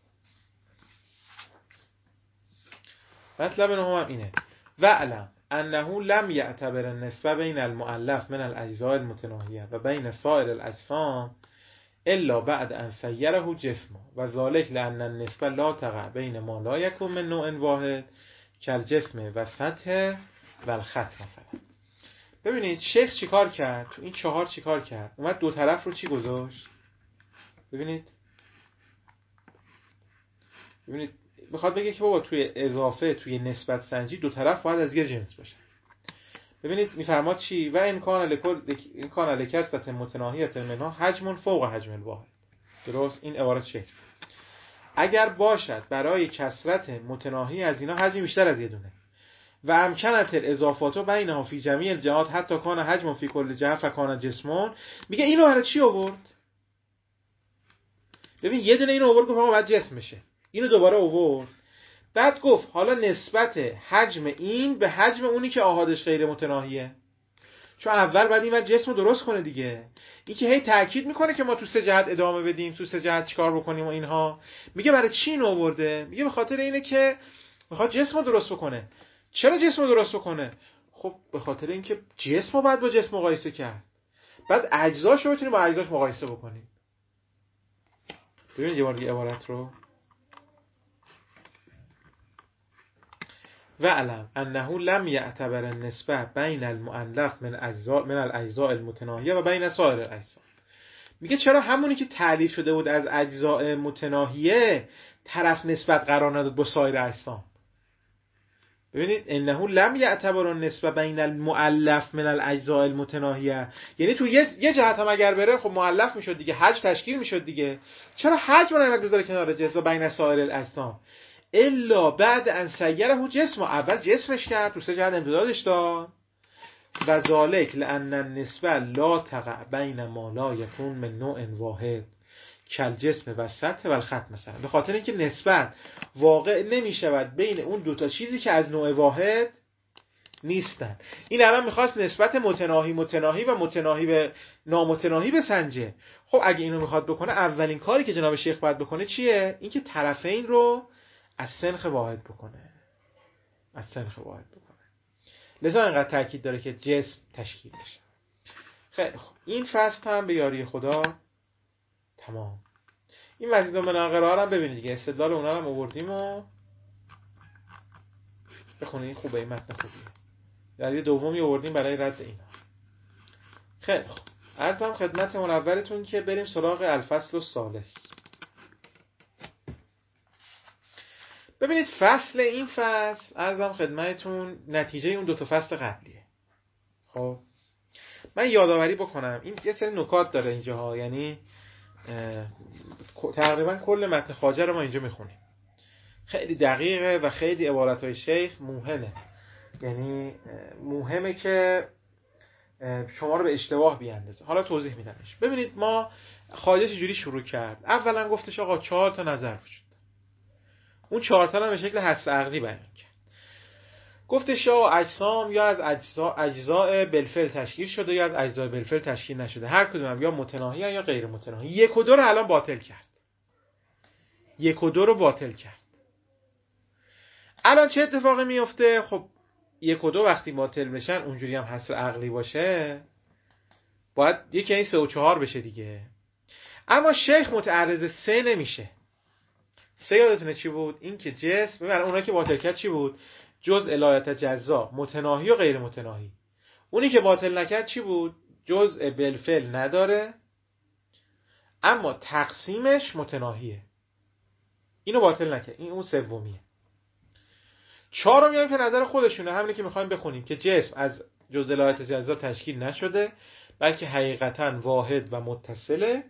مطلب نهم هم اینه وعلم انه لم یعتبر النسبه بین المؤلف من الاجزاء المتناهیه و بین سایر الاجسام الا بعد ان سیره جسمه و ذلك لان النسبه لا تقع بین ما لا یکون من نوع واحد کالجسم و سطح و الخط مثلا. ببینید شیخ چیکار کرد تو این چهار چیکار کرد؟ اومد دو طرف رو چی گذاشت؟ ببینید ببینید میخواد بگه که بابا توی اضافه توی نسبت سنجی دو طرف باید از یه جنس باشه. ببینید میفرماد چی؟ و امکان لکل امکان لکثرت متناهیه منها حجم فوق حجم الواحد. درست؟ این عبارت شیخ. اگر باشد برای کثرت متناهی از اینا حجم بیشتر از یه دونه و امکنت الاضافات بینها فی جمیع الجهات حتی کان حجم فی کل جهه فکان جسمون، میگه اینو برای چی آورد؟ ببین یه دونه اینو آورد گفت آقا بعد جسم بشه، اینو دوباره آورد بعد گفت حالا نسبت حجم این به حجم اونی که آحادش غیر متناهیه، چون اول بعد این جسم رو درست کنه دیگه. این که هی تاکید میکنه که ما تو سه جهت ادامه بدیم، تو سه جهت چیکار بکنیم و اینها. میگه برای چی اینو آورده؟ میگه به خاطر اینه که میخواد جسم رو درست بکنه. چرا جسم رو درست بکنه؟ خب به خاطر اینکه جسم رو بعد با جسم مقایسه کرد، بعد اجزاش رو بتونیم با اجزاش مقایسه بکنیم. ببینید یه بار دیگه عبارت رو وعلم انه لم یعتبر النسبه بین المؤلف من اجزاء من الاجزاء المتناهیه و بین سایر الاجزاء. میگه چرا همونی که تعریف شده بود از اجزاء متناهیه طرف نسبت قرار نداد با سایر اجسام. ببینید انه لم یعتبر النسبه بین المؤلف من الاجزاء المتناهیه، یعنی تو یه, یه جهت هم اگر بره خب مؤلف میشد دیگه، حجم تشکیل میشد دیگه. چرا حجم رو نمیگذاره کنار جزء بین سایر الاجسام الا بعد ان سیره جسم، اول جسمش کرد تو سه جهت امتدادش داد و ذالک لان النسبه لا تقع بین ما لا یکون من نوع واحد کالجسم و سطح و الخط مثلا. به خاطر اینکه نسبت واقع نمی شود بین اون دوتا چیزی که از نوع واحد نیستن. این الان میخواست نسبت متناهی متناهی و متناهی به نامتناهی بسنجه. خب اگه اینو میخواد بکنه اولین کاری که جناب شیخ باید بکنه چیه؟ اینکه طرفین رو از سنخ واحد بکنه، از سنخ واحد بکنه. لذا اینقدر تاکید داره که جسم تشکیل بشه. خیلی خب این فصل هم به یاری خدا تمام. این مزید و مناقره ها هم ببینید دیگه، استدلال اونا هم آوردیم و بخونید. این خوبه، این متن خوبیه. یاری دومی آوردیم برای رد اینا. خیلی خب عرضم خدمت منورتون که بریم سراغ الفصل الثالث. ببینید فصل این فصل عرضم خدمتتون نتیجه اون دو تا فصل قبلیه. خب من یادآوری بکنم این یه سری نکات داره اینجاها، یعنی تقریبا کل متن خواجه رو ما اینجا میخونیم. خیلی دقیقه و خیلی عبارتهای شیخ موهمه، یعنی مهمه که شما رو به اشتباه بیاندازه. حالا توضیح میدمش. ببینید ما خواجه چجوری شروع کرد. اولا گفتش آقا چهار تا نظر وجود، اون چهار تا رو به شکل حس عقلی بیان کرد. گفتش یا اجسام یا از اجزا اجزاء بالفعل تشکیل شده یا از اجزاء بالفعل تشکیل نشده، هر کدوم هم یا متناهی یا غیر متناهی. یک و دو رو الان باطل کرد، یک و دو رو باطل کرد. الان چه اتفاقی میفته؟ خب یک و دو وقتی باطل بشن اونجوری هم حصر عقلی باشه باید یکی این سه و چهار بشه دیگه. اما شیخ متعرض سه نمیشه. سه یادتونه چی بود؟ این که جسم، ببین اونایی که باطل کرد چی بود؟ جزء لا یتجزا، متناهی و غیر متناهی. اونی که باطل نکرد چی بود؟ جزء بالفعل نداره اما تقسیمش متناهیه. اینو باطل نکرد. این اون سومیه. چهارمی هم که نظر خودشونه، همینی که میخوایم بخونیم که جسم از جزء لا یتجزا تشکیل نشده بلکه حقیقتا واحد و متصله.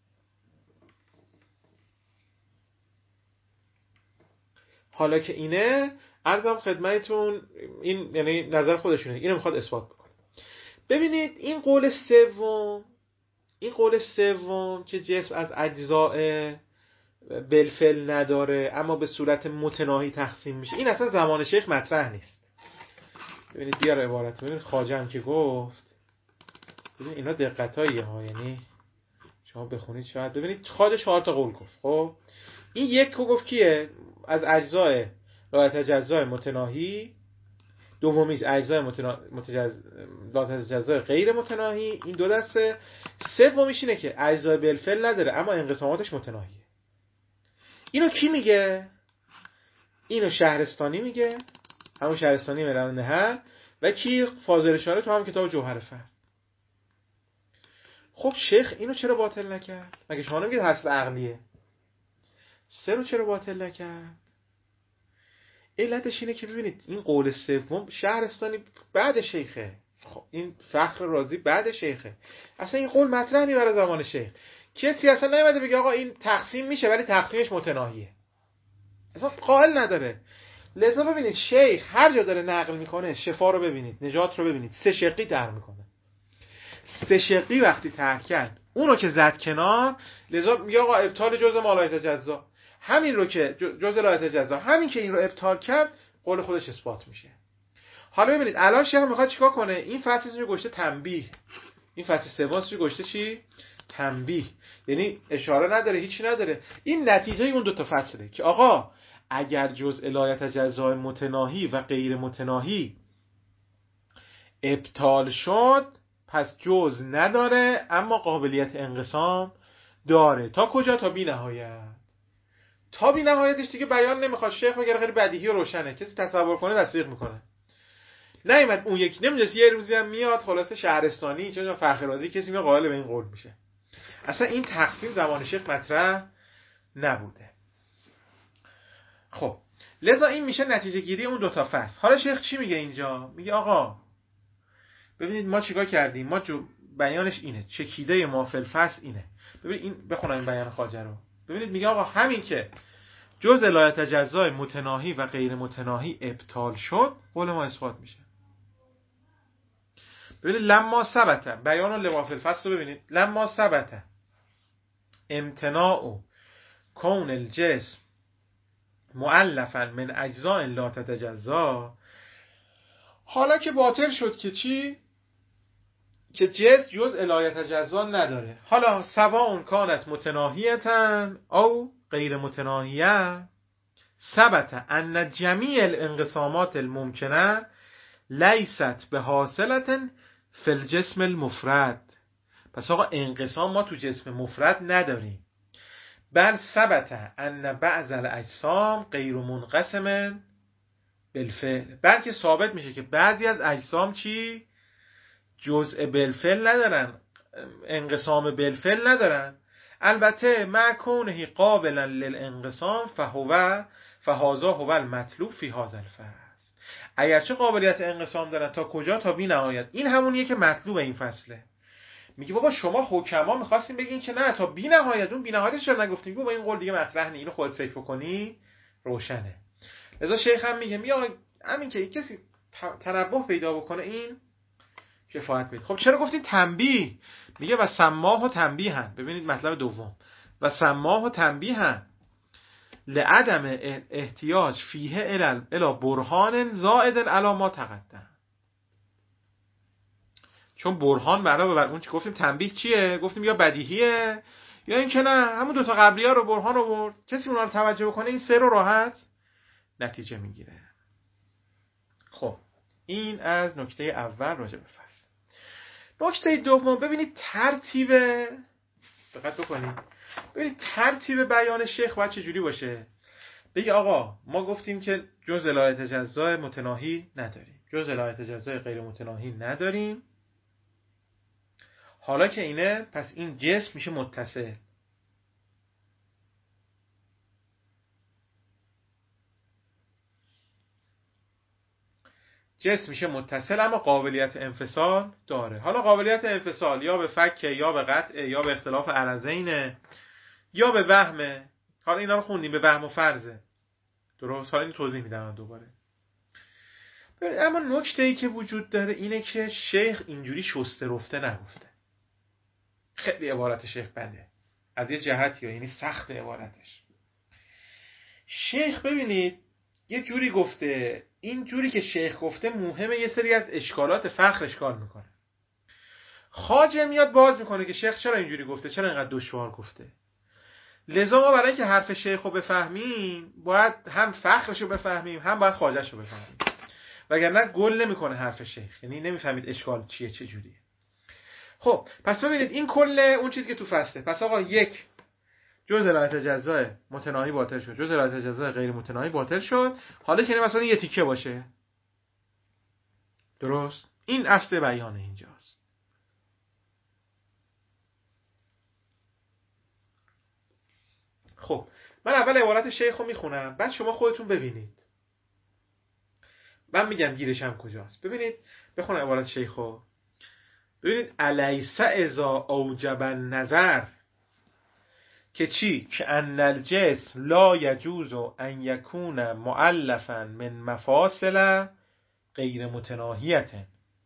حالا که اینه عرضم خدمتتون این یعنی نظر خودشونه، اینو میخواد اثبات بکنه. ببینید این قول سوم، این قول سوم که جسم از اجزاء بالفعل نداره اما به صورت متناهی تقسیم میشه، این اصلا زمان شیخ مطرح نیست. ببینید بیار عبارت، ببینید خواجه هم که گفت، ببینید اینا دقتاییه ها، یعنی شما بخونید شاید ببینید خواجه چهار تا قول گفت. خب این یک رو گفت کیه؟ از اجزای لا یتجزا متناهی، دومیش اجزای متنا... متجز... لا یتجزا غیر متناهی، این دو دسته. سومیش اینه که اجزای بالفعل نداره اما انقساماتش متناهیه. اینو کی میگه؟ اینو شهرستانی میگه، همون شهرستانی ملل نهر. و کی؟ فاضل اشاره تو هم کتاب جوهر فرد. خب شیخ اینو چرا باطل نکرد؟ مگه شما نمیگید حذف عقلیه؟ سه رو چرا باطل نکرد؟ علتش اینه که ببینید این قول سوم شهرستانی بعد شیخه، خب این فخر رازی بعد شیخه، اصلا این قول مطرح نی برای زمان شیخ. کسی اصلا نمیده بگه آقا این تقسیم میشه ولی تقسیمش متناهیه، اصلا قائل نداره. لذا ببینید شیخ هر جا داره نقل میکنه، شفا رو ببینید، نجات رو ببینید، سه شقی طرح میکنه. سه شقی وقتی طرح کرد اونو که زد کنار، لذا میگه آقا ابطال جزء ما لا یتجزا، همین رو که جزء لا یتجزا، همین که این رو ابطال کرد قول خودش اثبات میشه. حالا ببینید الان شیخ میخواد چیکار کنه؟ این فصلش رو گشته تنبیه، این فصل سومش رو گشته چی؟ تنبیه. یعنی اشاره نداره، هیچی نداره. این نتیجه اون دو تا فصله که آقا اگر جزء لا یتجزا متناهی و غیر متناهی ابطال شد پس جزء نداره اما قابلیت انقسام داره. تا کجا؟ تا بی نهایت. تا بی نهایتش دیگه بیان نمیخواد. شیخ وگرنه خیلی بدیهی و روشنه، کسی تصور کنه تصدیق میکنه. نیومد اون یکی نمیدونست یه روزی هم میاد خلاصه شهرستانی چون فخر رازی کسی میاد قائل به این قول میشه. اصلا این تقسیم زمان شیخ مطرح نبوده. خب لذا این میشه نتیجه گیری اون دوتا فصل. حالا شیخ چی میگه اینجا؟ میگه آقا ببینید ما چیکار کردیم، ما جو بیانش اینه، چکیده ما فی الفصل اینه. ببینید این بخونم این بیان خواجه رو. ببینید میگه آقا همین که جزء لا یتجزا متناهی و غیر متناهی ابطال شد قول ما اثبات میشه. ببینید لما ثبت بیان لما فی الفصل رو ببینید. لما ثبت امتناع کون الجسم مؤلفا من اجزاء لا تتجزا، حالا که باطل شد که چی؟ که جسم جزء لا یتجزا نداره. حالا سواء کانت متناهیتا او غیر متناهیه ثبت ان جمیع الانقسامات الممکنه لیست به حاصلت فی الجسم المفرد. پس آقا انقسام ما تو جسم مفرد نداریم. بل ثبت ان بعض الاجسام غیر منقسم بالفعل، بلکه ثابت میشه که بعضی از اجسام چی؟ جزء بالفعل ندارن، انقسام بالفعل ندارن. البته مع کونه قابلا للانقسام فهو فهذا هو المطلوب فی هذا الفصل. اگرچه قابلیت انقسام دارن تا کجا؟ تا بی نهایت. این همونیه که مطلوب این فصله. میگه بابا شما حکما می‌خواستین بگین که نه تا بی نهایت، اون بی نهایتش چرا نگفتین؟ بابا این قول دیگه مطرح نیست، اینو خودت فکر بکنی روشنه. لذا شیخ هم میگه میگه همین که کسی تنبه پیدا بکنه این کفایت میده. خب چرا گفتین تنبیه؟ میگه و سماه و تنبیه هم. ببینید مطلب دوم، و سماه و تنبیه هم لعدم احتیاج فیه الی برهان زائد علی ما تقدم. چون برهان علاوه بر اون که گفتیم تنبیه چیه؟ گفتیم یا بدیهیه یا این که نه همون دوتا قبلی ها رو برهان آورد، کسی اونا رو توجه بکنه این سه رو راحت نتیجه میگیره. خب این از نکته اول راجع به فصل. نکته دوم ببینید ترتیب، دقت بکنید ببینید ترتیب بیان شیخ باید چجوری باشه. بگه آقا ما گفتیم که جزء لا یتجزا متناهی نداریم، جزء لا یتجزا غیر متناهی نداریم. حالا که اینه پس این جسم میشه متصل. جسم میشه متصل اما قابلیت انفصال داره. حالا قابلیت انفصال یا به فک یا به قطع یا به اختلاف عرضین یا به وهمه. حالا اینا رو خوندیم، به وهم و فرضه. درست؟ حالا اینو توضیح میدم دوباره. اما نکته ای که وجود داره اینه که شیخ اینجوری شسته رفته نگفته. خیلی عبارت شیخ بده از یه جهتی، یعنی سخت عبارتش. شیخ ببینید یه جوری گفته، این جوری که شیخ گفته مهمه یه سری از اشکالات فخر اشکال میکنه. خواجه میاد باز میکنه که شیخ چرا اینجوری گفته، چرا اینقدر دشوار گفته. لذا ما برای اینکه حرف شیخ رو بفهمیم باید هم فخرش رو بفهمیم هم باید خواجه‌ش رو بفهمیم، وگرنه گل نمیکنه حرف شیخ، یعنی نمیفهمید اشکال چیه چه جوریه. خب پس ببینید این کل اون چیزی که تو فصله. پس آقا یک، جز علایت اجزا متناهی باطل شد، جز علایت اجزا غیر متناهی باطل شد. حالا که مثلا یه تیکه باشه، درست؟ این اصل بیان اینجاست. خب من اول عبارت شیخ رو میخونم، بعد شما خودتون ببینید، من میگم گیرشم کجاست. ببینید، بخونم عبارت شیخ رو. ببینید الیس اذا اوجب النظر، که چی؟ که ان الجسم لا یجوز ان یکون مؤلفا من مفاصل غیر متناهیه.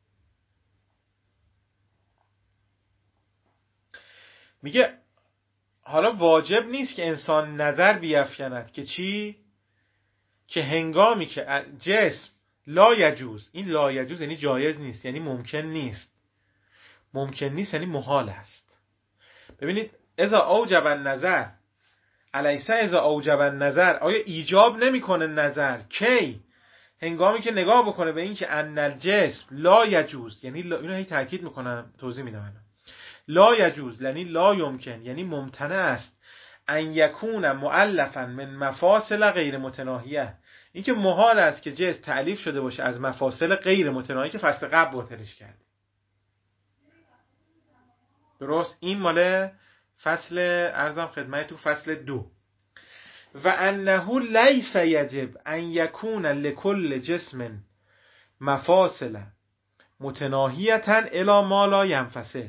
میگه حالا واجب نیست که انسان نظر بیفکند که چی؟ که هنگامی که جسم لا یجوز، این لا یجوز یعنی جایز نیست، یعنی ممکن نیست، ممکن نیست یعنی محال است. ببینید اذا اوجب النظر، الیس اذا اوجب النظر، آیا ایجاب نمیکنه نظر؟ کی؟ هنگامی که نگاه بکنه به این که ان الجسم لا یجوز، یعنی لا... اینو هی تاکید میکنم، توضیح میدم. لا یجوز یعنی لا یمکن، یعنی ممتنع است، ان یکون مؤلفا من مفاصل غیر متناهیه، این که محال است که جسم تألیف شده باشه از مفاصل غیر متناهی که فصل قبل باطلش کرد. درست؟ این مال فصل ارزم خدمتتون فصل دو. و انه لیس یجب ان یکون لکل جسم مفاصل متناهیه الی ما لا ینفصل.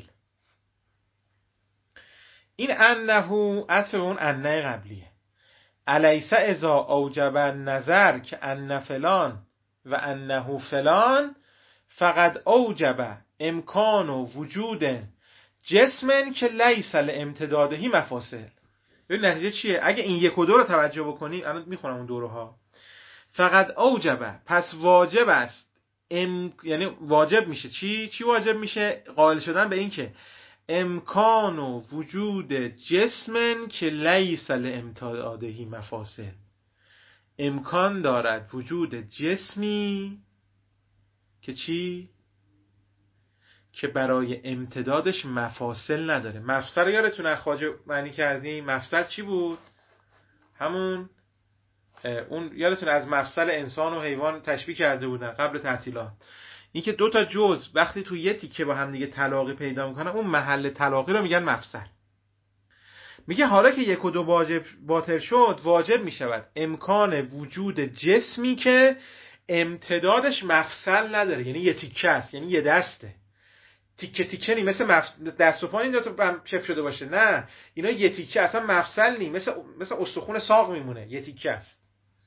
این انه عطف به اون انه قبلیه. الیس اذا اوجب النظر که ان فلان و انه فلان فقد اوجب امکان و وجود جسمن که لیس لامتدادهی مفاصل. ببین نتیجه چیه؟ اگه این یک و دو رو توجه بکنیم، الان میخونم اون دو رو ها. فقط اوجب، پس واجب است، ام... یعنی واجب میشه چی؟ چی واجب میشه؟ قائل شدن به این که امکان و وجود جسمن که لیس لامتدادهی مفاصل، امکان دارد وجود جسمی که چی؟ که برای امتدادش مفاصل نداره. مفصل یادتون از خواجه معنی کردیم، مفصل چی بود؟ همون اون یادتون از مفصل انسان و حیوان تشبیه کرده بودن قبل تعطیلات. این که دو تا جزء وقتی تو یه تیکه با هم دیگه تلاقی پیدا میکنن، اون محل تلاقی رو میگن مفصل. میگه حالا که یک و دو واجب باطل شد، واجب میشود امکان وجود جسمی که امتدادش مفصل نداره، یعنی یه تیکه است، یعنی یه دسته، تیکه تیکه نی، مثل مفصل دست و پا این دو تا شف شده باشه، نه اینا یه تیکه، اصلا مفصل نی، مثل مثل استخوان ساق میمونه، یه تیکه است.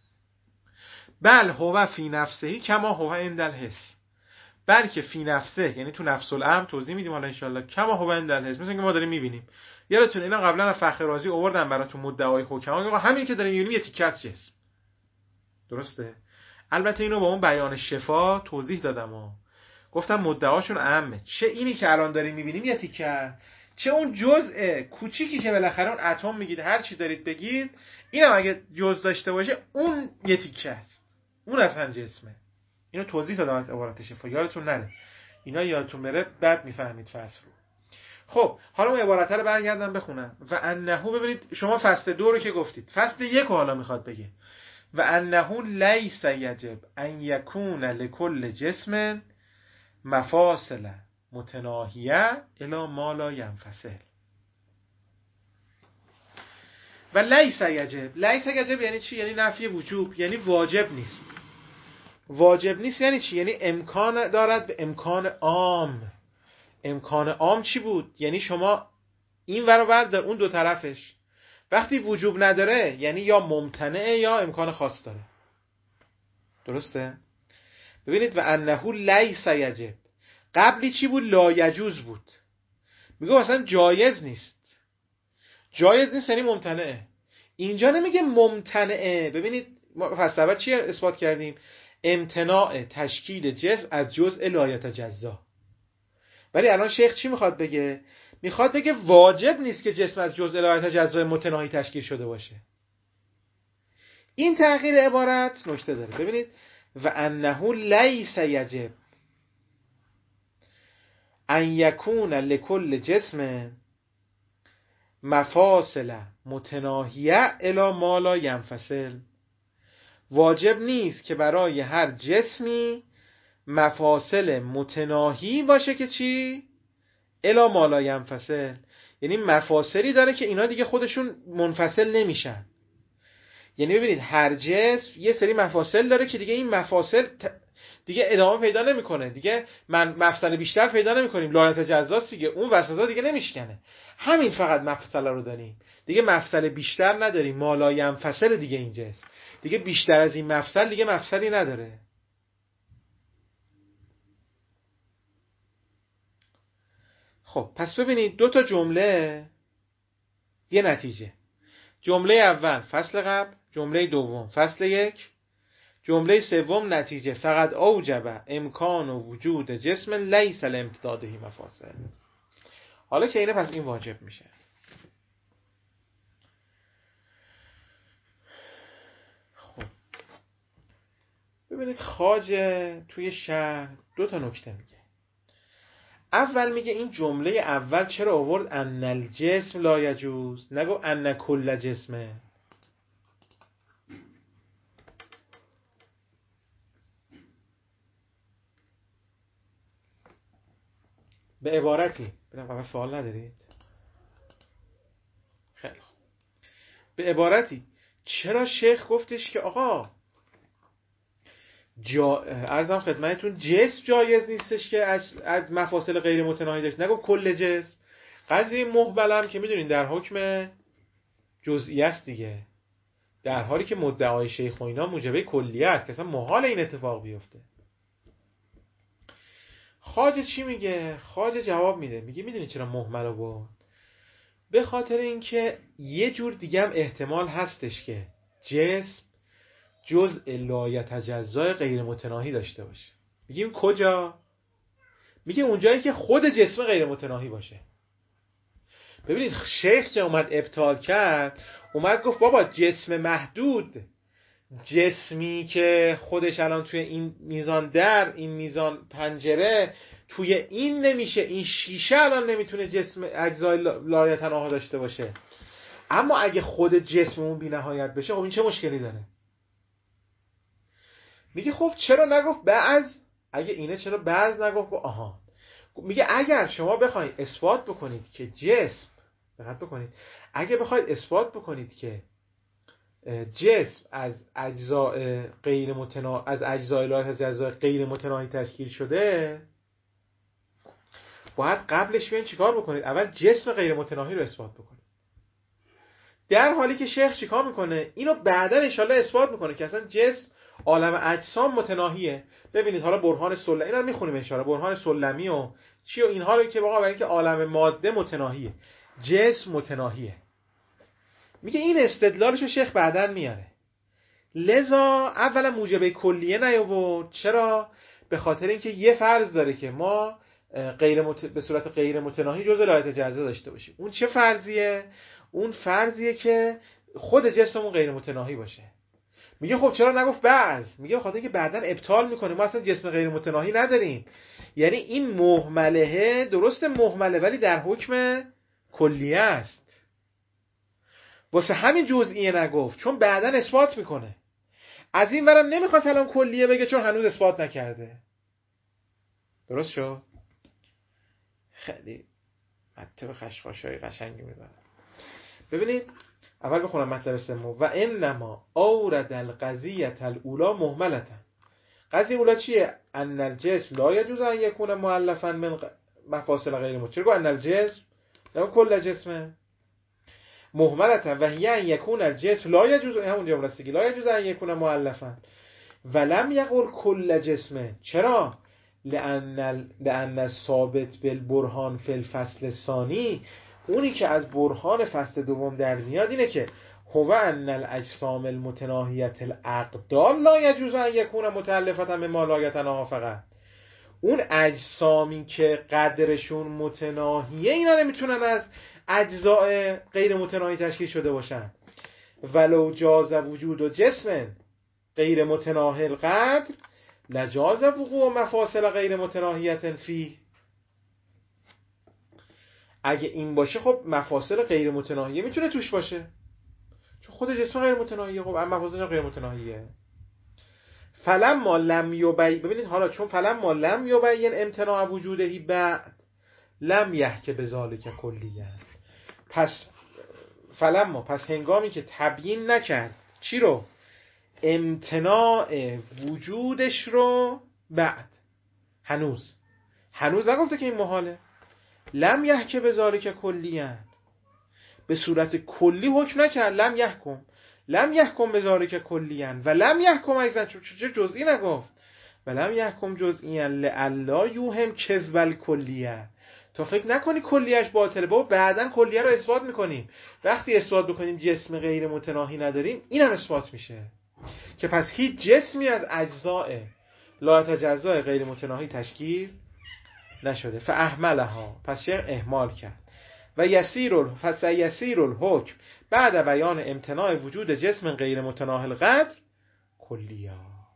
بل هو فی نفسهی کما هو عند الحس، بلکه فی نفسه یعنی تو نفس الامر، توضیح میدیم حالا ان شاء الله، کما هو عند الحس، مثلا که ما داریم میبینیم. یادتونه اینا قبلا از فخر رازی آوردن براتون مدعای حکما، همین که داریم میبینیم یه تیکه است جسم. درسته؟ البته اینو با اون بیان شفا توضیح دادم و گفتم مدعاشون عامه، چه اینی که الان داریم میبینیم یه تیکه، چه اون جزء کوچیکی که بالاخره اون اتم میگید، هر چی دارید بگید، اینم اگه جزء داشته باشه اون یه تیکه است، اون اصلا جسمه. اینو توضیح دادم از عبارت شفا، یادتون نره، اینا یادتون بره بعد میفهمید فصل رو. خب حالا اون عبارت رو برگردم بخونم. و انه، ببینید شما فصل دو رو که گفتید، فصل یک رو حالا میخواد بگه. و انه لیس یجب ان یکون لکل جسم مفاصل متناهیه الی ما لا ینفصل. و لیس یجب، لیس یجب یعنی چی؟ یعنی نفی وجوب، یعنی واجب نیست. واجب نیست یعنی چی؟ یعنی امکان دارد به امکان عام. امکان عام چی بود؟ یعنی شما این ور و ور در اون دو طرفش، وقتی وجوب نداره یعنی یا ممتنعه یا امکان خاص داره. درسته؟ ببینید و انه لیس یجب، قبلی چی بود؟ لا یجوز بود. میگه اصلا جایز نیست. جایز نیست یعنی ممتنعه. اینجا نمیگه ممتنعه. ببینید ما فصل اول چی اثبات کردیم؟ امتناع تشکیل جزء از جزء لا یتجزا. ولی الان شیخ چی میخواد بگه؟ میخواد بگه واجب نیست که جسم از جزء لایحه اجزای متناهی تشکیل شده باشه. این تغییر عبارت نکته داره. ببینید و انه لیس یجب ان یکون لکل جسم مفاصل متناهیه الی ما لا ینفصل. واجب نیست که برای هر جسمی مفاصل متناهی باشه که چی؟ الی ما لا ینفصل، یعنی مفاصلی داره که اینا دیگه خودشون منفصل نمیشن. یعنی ببینید هر جسم یه سری مفاصل داره که دیگه این مفاصل دیگه ادامه پیدا نمیکنه، دیگه من مفصل بیشتر پیدا نمیکنیم، لایحه تجزاست دیگه، اون وسطا دیگه نمیشکنه. همین فقط مفصل رو داریم، دیگه مفصل بیشتر نداریم. ما لا ینفصل دیگه این جسم دیگه بیشتر از این مفصل دیگه مفصلی نداره. خب پس ببینید دو تا جمله یه نتیجه. جمله اول فصل قبل، جمله دوم فصل یک، جمله سوم نتیجه. فقط اوجب امکان و وجود جسم لیس لامتدادهی مفاصل. حالا که اینه پس این واجب میشه. خب ببینید خواجه توی شرح دو تا نکته میگه. اول میگه این جمله اول چرا آورد ان الجسم لا یجوز، نگو ان کل جسمه. به عبارتی ببینم اول سوال ندارید؟ خیلی خوب. به عبارتی چرا شیخ گفتش که آقا جا... عرضم خدمتتون جسم جایز نیستش که از, از مفاصل غیر متناهی داشت، نگو کل جسم. قضیه محبلم که میدونین در حکم جزئی است دیگه، در حالی که مدعای شیخ و اینا موجبه کلیه است که اصلا محال این اتفاق بیفته. خواجه چی میگه؟ خواجه جواب میده، میگه میدونی چرا محمل رو گفت؟ به خاطر اینکه یه جور دیگه هم احتمال هستش که جسم جزء لایحه تجزای غیر متناهی داشته باشه. میگیم کجا؟ میگه اونجایی که خود جسم غیر متناهی باشه. ببینید شیخ که اومد ابطال کرد، اومد گفت بابا جسم محدود، جسمی که خودش الان توی این میزان در، این میزان پنجره، توی این نمیشه، این شیشه الان نمیتونه جسم اجزای لایحه تناهی داشته باشه. اما اگه خود جسم اون بی نهایت بشه، خب این چه مشکلی داره؟ میگه خب چرا نگفت بعض؟ اگه اینه چرا بعض نگفت؟ آها، میگه اگر شما بخواید اثبات بکنید که جسم، دقت بکنید، اگه بخواید اثبات بکنید که جسم از اجزای غیر متنا از اجزای لایحه اجزای غیر متناهی تشکیل شده، باید قبلش بیاین چیکار بکنید؟ اول جسم غیر متناهی رو اثبات بکنید. در حالی که شیخ چیکار میکنه؟ اینو بعداً ان شاءالله اثبات میکنه که اصلا جسم عالم اجسام متناهیه. ببینید حالا برهان سلمی اینا رو میخونیم ان شاءالله، برهان سلمی و چی و اینها رو که واقعا برای اینکه عالم ماده متناهیه، جسم متناهیه. میگه این استدلالشو شیخ بعداً میاره. لذا اولا موجب کلیه نیاورد. چرا؟ به خاطر اینکه یه فرض داره که ما غیر مت... به صورت غیر متناهی جزء لایحه اجزا داشته باشیم. اون چه فرضیه؟ اون فرضیه که خود جسممون غیر متناهی باشه. میگه خب چرا نگفت بعض؟ میگه به خاطر اینکه بعداً ابطال میکنه، ما اصلا جسم غیر متناهی نداریم. یعنی این مهمله، درست مهمله ولی در حکم کلیه است. واسه همین جزئیه نگفت، چون بعداً اثبات میکنه. از این ورم نمیخواد الان کلیه بگه چون هنوز اثبات نکرده. درست شد؟ خیلی مطلب خشخاشای قشنگی میذاره. ببینید اول بخونم مطلب سوم. و انما اورد القضیه الاولى مهملة. قضیه اولا چیه؟ ان الجسم لا يجوز ان يكون مؤلفا من مفاصل غیر متناهی. چرا ان الجسم نه کل جسمه؟ مهملة و هي ان يكون الجسم لا يجوز، همون جمله است که لا يجوز ان يكون مؤلفا ولم يقل كل جسمه. چرا؟ لان لان الثابت بالبرهان فی الفصل الثانی، اونی که از برهان فصل دوم در میاد اینه که هو ان الاجسام المتناهیه الاقدار لا يجوز ان يكون متألفة مما لا يتناهى فقط. اون اجسامی که قدرشون متناهیه اینا نمیتونن از اجزاء غیر متناهی تشکیل شده باشن. ولو جاز وجود و جسم غیر متناهی القدر لجاز وقوع مفاصل غیر متناهیت فی. اگه این باشه خب مفاصل غیر متناهیه میتونه توش باشه، چون خود جسم غیر متناهیه، خب اما مفاصل غیر متناهیه. فلما لم یبین، ببینید حالا چون فلما لم یبین امتناع وجودهی بعد لم یحک بذالک کلیه، پس فلما پس هنگامی که تبیین نکرد چی رو؟ امتناع وجودش رو بعد، هنوز هنوز نگفته که این محاله. لم یحک بذالک کلیه، به صورت کلی حکم نکرد. لم یحکم لم یحکم بذالک کلیه و لم یحکم ایضا، چه جزئی نگفت. و لم یحکم جزئیا لئلا یوهم کذب الکلیه، تا فکر نکنی کلیهش باطله. بابا بعداً کلیه رو اثبات میکنیم. وقتی اثبات بکنیم جسم غیر متناهی نداریم، اینم اثبات میشه که پس هیچ جسمی از اجزاء لا یتجزا غیر متناهی تشکیل نشده. فاحملها، پس شیخ اهمال کرد. و یسیر پس یسیر الحکم بعد بیان امتناع وجود جسم غیر متناهی القدر کلیه.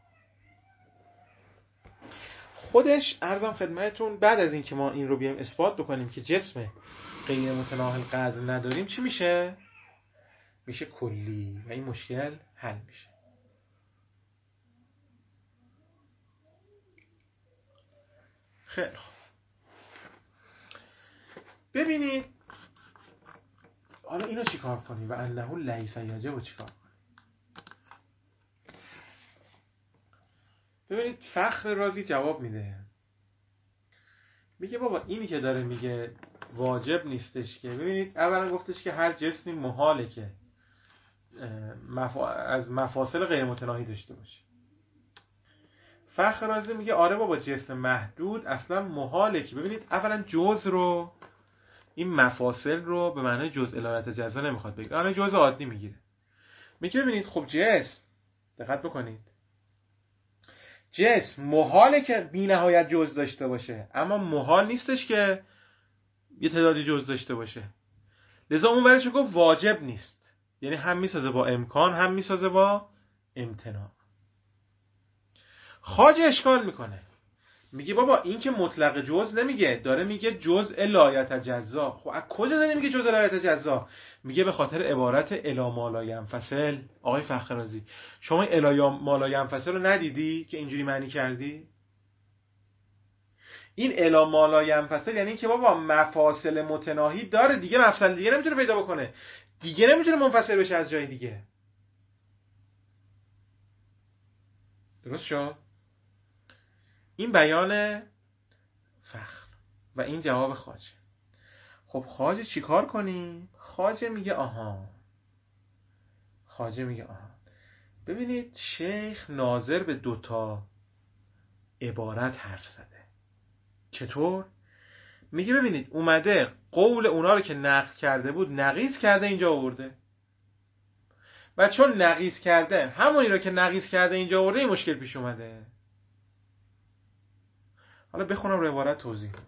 خودش عرضم خدمتتون بعد از این که ما این رو بیایم اثبات بکنیم که جسم غیر متناهی القدر نداریم، چی میشه؟ میشه کلی و این مشکل حل میشه. خیلی خوب، ببینید حالا اینو چیکار کنیم؟ و انه لیس یجب چیکار کنیم؟ ببینید فخر رازی جواب میده، میگه بابا اینی که داره میگه واجب نیستش که. ببینید اولا گفتش که هر جسمی محاله که مفا... از مفاصل غیر متناهی داشته باشه. فخر رازی میگه آره بابا جسم محدود اصلا محاله که. ببینید اولا جزء رو، این مفاصل رو به معنای جزء لا یتجزا نمیخواد بگه، آره جزء عادی میگیره. میگه ببینید خب جسم، دقت بکنید، جسم محاله که بی نهایت جزء داشته باشه، اما محال نیستش که یه تعدادی جزء داشته باشه. لذا اون ورش گفت واجب نیست، یعنی هم میسازه با امکان هم میسازه با امتناع. خواجه اشکال میکنه، میگه بابا این که مطلق جزء نمیگه، داره میگه جزء لا یتجزا. خب از کجا داره میگه جزء لا یتجزا؟ میگه به خاطر عبارت الی ما لا ینفصل. آقای فخررازی شما الی ما لا ینفصل رو ندیدی که اینجوری معنی کردی؟ این الی ما لا ینفصل یعنی که بابا مفاصل متناهی داره دیگه، مفصل دیگه نمیتونه پیدا بکنه، دیگه نمیتونه منفصل بشه از جای دیگه. درست شد؟ این بیان فخر و این جواب خواجه. خب خواجه چی کار کنیم؟ خواجه میگه آها خواجه میگه آها ببینید شیخ ناظر به دوتا عبارت حرف زده. چطور؟ میگه ببینید اومده قول اونا رو که نقل کرده بود نقیض کرده اینجا آورده، و چون نقیض کرده همونی رو که نقیض کرده اینجا آورده این مشکل پیش اومده. حالا بخونم رو عبارت توضیح میدم.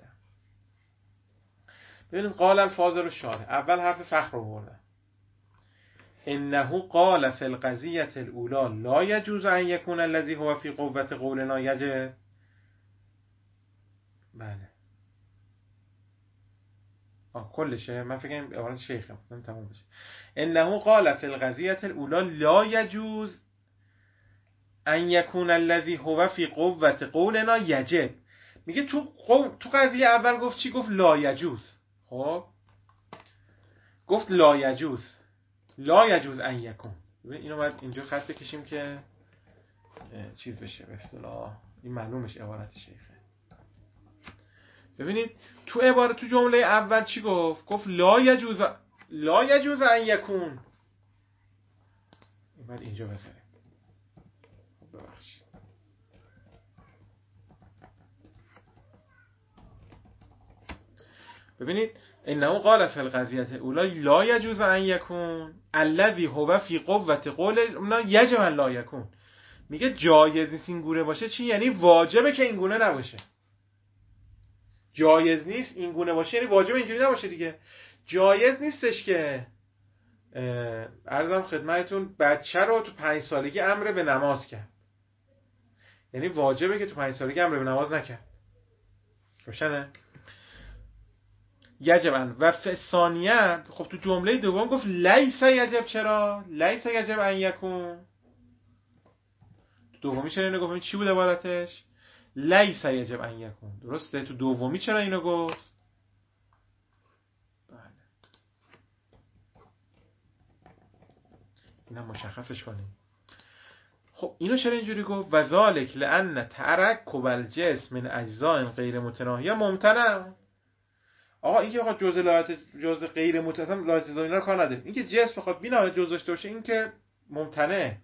ببینید قال الفاضل الشارح، اول حرف فخر رو آورده. انه قال فی القضیة الاولى لا یجوز ان یکون الذی هو فی قوة قولنا یجب. بله آه کلشه، من فکر کنم عبارت شیخه من تموم بشه. انه قال فی القضیة الاولى لا یجوز ان یکون الذی هو فی قوة قولنا یجب. میگه تو تو قضیه اول گفت چی؟ گفت لا یجوز. خب گفت لا یجوز، لا یجوز ان یکون. ببین اینو باید اینجا خط بکشیم که چیز بشه، به اصطلاح این معلومش عبارت شیخه. ببینید تو عبارت تو جمله اول چی گفت؟ گفت لا یجوز لا یجوز ان یکون. بعد اینجا بذاریم. خب ببخشید ببینید انه قال فی القضیة الاولى لا یجوز ان یکون الذی هو فی قوة قولنا یجب لا یکون. میگه جایز نیست این گونه باشه. چی یعنی؟ واجبه که این گونه نباشه. جایز نیست این گونه باشه یعنی واجب اینجوری نباشه دیگه. جایز نیستش که عرضم خدمتتون بچه رو تو پنج سالگی امر به نماز کرد، یعنی واجبه که تو پنج سالگی امر به نماز نکرد. روشنه؟ یجب و ثانیه خب تو جمله دوم گفت لیس یجب. چرا لیس یجب ان یکون؟ تو دومی چرا اینو گفت؟ چی بود عبارتش؟ لیس یجب ان یکون. درسته؟ تو دومی چرا اینو گفت؟ بله اینا مشخصش کنیم. خب اینو چرا اینجوری گفت؟ و ذالک لان ترکب الجسم من اجزاء غیر متناهیه ممتنع. آقا این که بخواد جزء لایت جزء غیر متناهی لایت اینا رو کار نداره. این که جسم بخواد بی‌نهایت جزء داشته باشه این که ممتنع.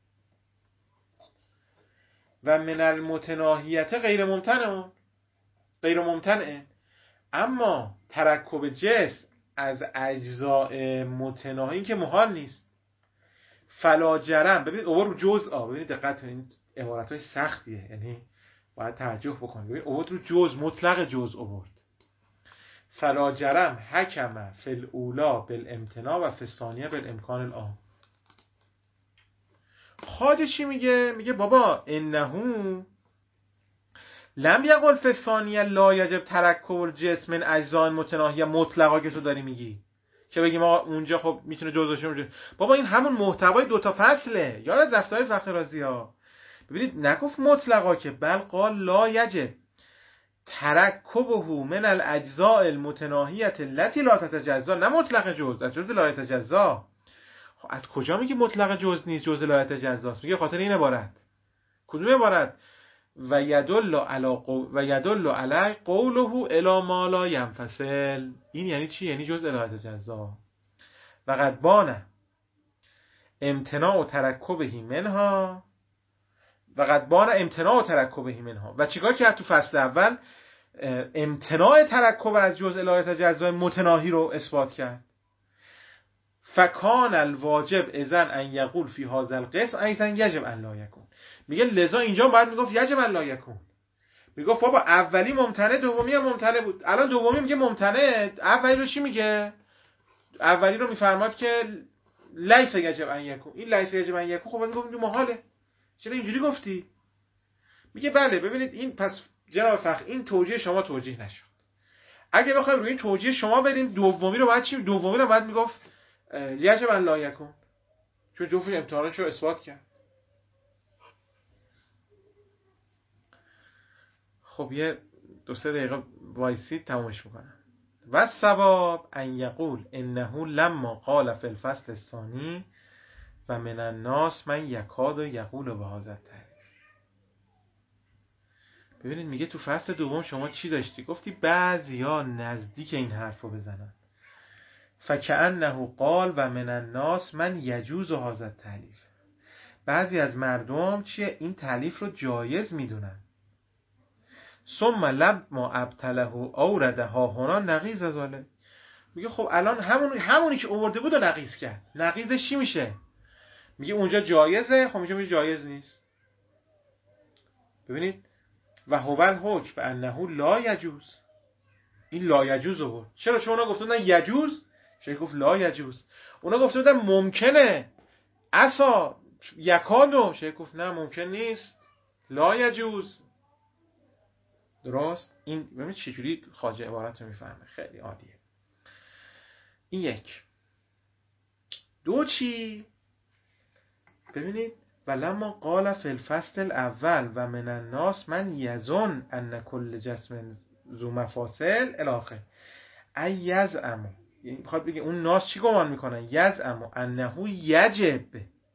و من المتناهیت غیر ممتنع غیر ممتنع. اما ترکب جسم از اجزاء متناهی که محال نیست. فلا جرم. ببینید اوور رو جزء. ببینید دقت کنید عبارت‌های سختیه، یعنی باید توجه بکنید. ببینید اوور رو جزء مطلق جزء آورد. فلا جرم حکم فی الاولا بالامتناع و فی الثانیه بالامکان العام. خواجه چی میگه؟ میگه بابا انهو لم یقل فی الثانیه لا یجب ترکب الجسم من اجزاء متناهیه مطلقا که تو داری میگی که بگیم آقا اونجا خب میتونه جزء باشه. بابا این همون محتوای دو تا فصله. یاد دفترهای فقه رازی ها. ببینید نگفت مطلقا که بل قال لا یجب ترکبه من الاجزاء المتناهیه التي لا تتجزا. نه مطلق جزء، از جزء لا یتجزا. از کجا میگی مطلق جزء نیست جزء لا یتجزاست؟ میگه خاطر این عبارت. کدوم عبارت؟ و یدل علی و یدل علی قوله الی ما لا ينفصل. این یعنی چی؟ یعنی جزء لا یتجزا. و قد بان امتناع ترکبه منها و قد بان امتناع ترکبه منها. و چیکار کرد تو فصل اول؟ امتناع ترکب از جزء لا یتجزا متناهی رو اثبات کرد. فکان الواجب اذن ان یقول فی هذا القسم ایضا یجب ان لا یکون. میگه لذا اینجا باید میگفت یجب ان لا یکون. میگفت بابا اولی ممتنع دومی هم ممتنع بود، الان دومی میگه ممتنع، اولی رو چی میگه؟ اولی رو میفرماد که لیس یجب ان یکون. این لیس یجب ان یکون خب میگم محاله. چرا اینجوری گفتی؟ میگه بله ببینید این پس جناب فقه این توجیه شما توجیه نشد. اگه بخوایم روی این توجیه شما بریم دومی رو بعد چی؟ دومی رو بعد میگفت یجب ان لا یکون، چون جفت امتحانش رو اثبات کرد. خب یه دو سه دقیقه وایسید تمومش میکنم. و ثواب ان یقول انه لما قال فی الفصل الثانی و من الناس من یکاد و یقول به هذا التعریف. ببینید میگه تو فصل دوم شما چی داشتی؟ گفتی بعضیا نزدیک این حرفو بزنن. فکأنه قال و من الناس من یجوز هذا التعلیف. بعضی از مردم چیه؟ این تعلیف رو جایز میدونن. ثم لما ابطله اورده ها هنا نقیض ذلک. میگه خب الان همون همونی که آورده بود رو نقیض کرد. نقیضش چی میشه؟ میگه اونجا جایزه، خب اینجا میگه جایز نیست. ببینید و هو الحکم بانه لا یجوز. این لا یجوز بود. چرا؟ چون اونا گفتن نه یجوز، شیخ گفت لا یجوز. اونا گفته بودن ممکنه عصا یکادو، شیخ گفت نه ممکن نیست لا یجوز. درست؟ این ببینید چجوری خواجه عبارت رو میفهمه. خیلی عالیه. این یک. دو چی؟ ببینید ولما قال فی الفصل الاول و من الناس من یظن ان کل جسم ذو مفاصل الاخر ای یزعم. یعنی میخواد بگه اون ناس چی گمان میکنن؟ یزعم انه یجب.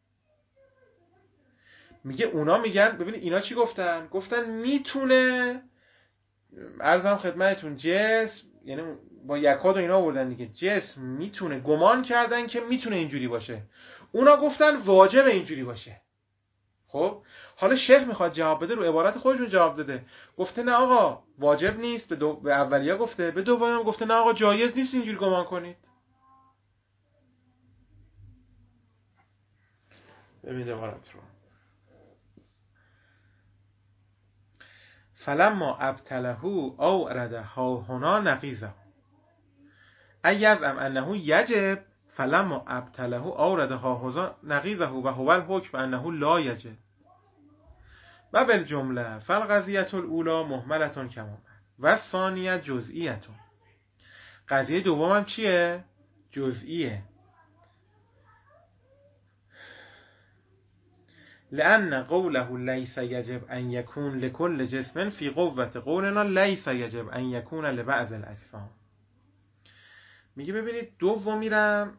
میگه اونا میگن ببینید اینا چی گفتن؟ گفتن میتونه، عرضم خدمتتون جسم، یعنی با یکاد و اینا آوردن دیگه، جسم میتونه، گمان کردن که میتونه اینجوری باشه. اونا گفتن واجب اینجوری باشه. خب حالا شیخ میخواد جواب بده، رو عبارت خودشون جواب داده. گفته نه آقا واجب نیست، به, دو... به اولیا گفته، به دومیم گفته نه آقا جایز نیست اینجوری گمان کنید. ببینید عبارت رو. فلما ابطله اورد ها هنا نقیضه ایزعم انه یجب فلما ابطله اورد ها هنا نقیضه و هو الحکم انه لا یجب و بالجمله فالقضیة الاولی مهملة کما و الثانیه جزئیه. قضیه دومم چیه؟ جزئیه. لأن قوله ليس يجب أن يكون لكل جسم في قوة قولنا ليس يجب أن يكون لبعض الأجسام. میگه ببینید دومی رم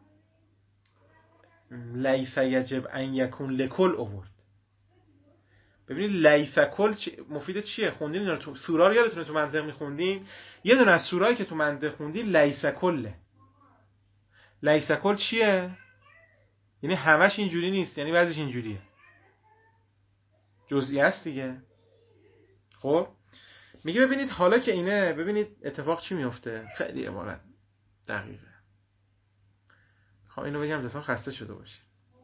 لیس یجب ان یکون لکل آورد. ببینید لیس کل مفید چیه؟ خوندین اینا رو تو سورا رو یادتونه تو منطق میخوندین؟ یه دونه از سورایی که تو منطق خوندین لیس کله. لیس کل چیه؟ یعنی همش اینجوری نیست، یعنی بعضیش اینجوریه. جزئی است دیگه. خب میگه ببینید حالا که اینه، ببینید اتفاق چی میفته. خیلی عبارت دقیقه. خب اینو بگم دستان خسته شده باشه.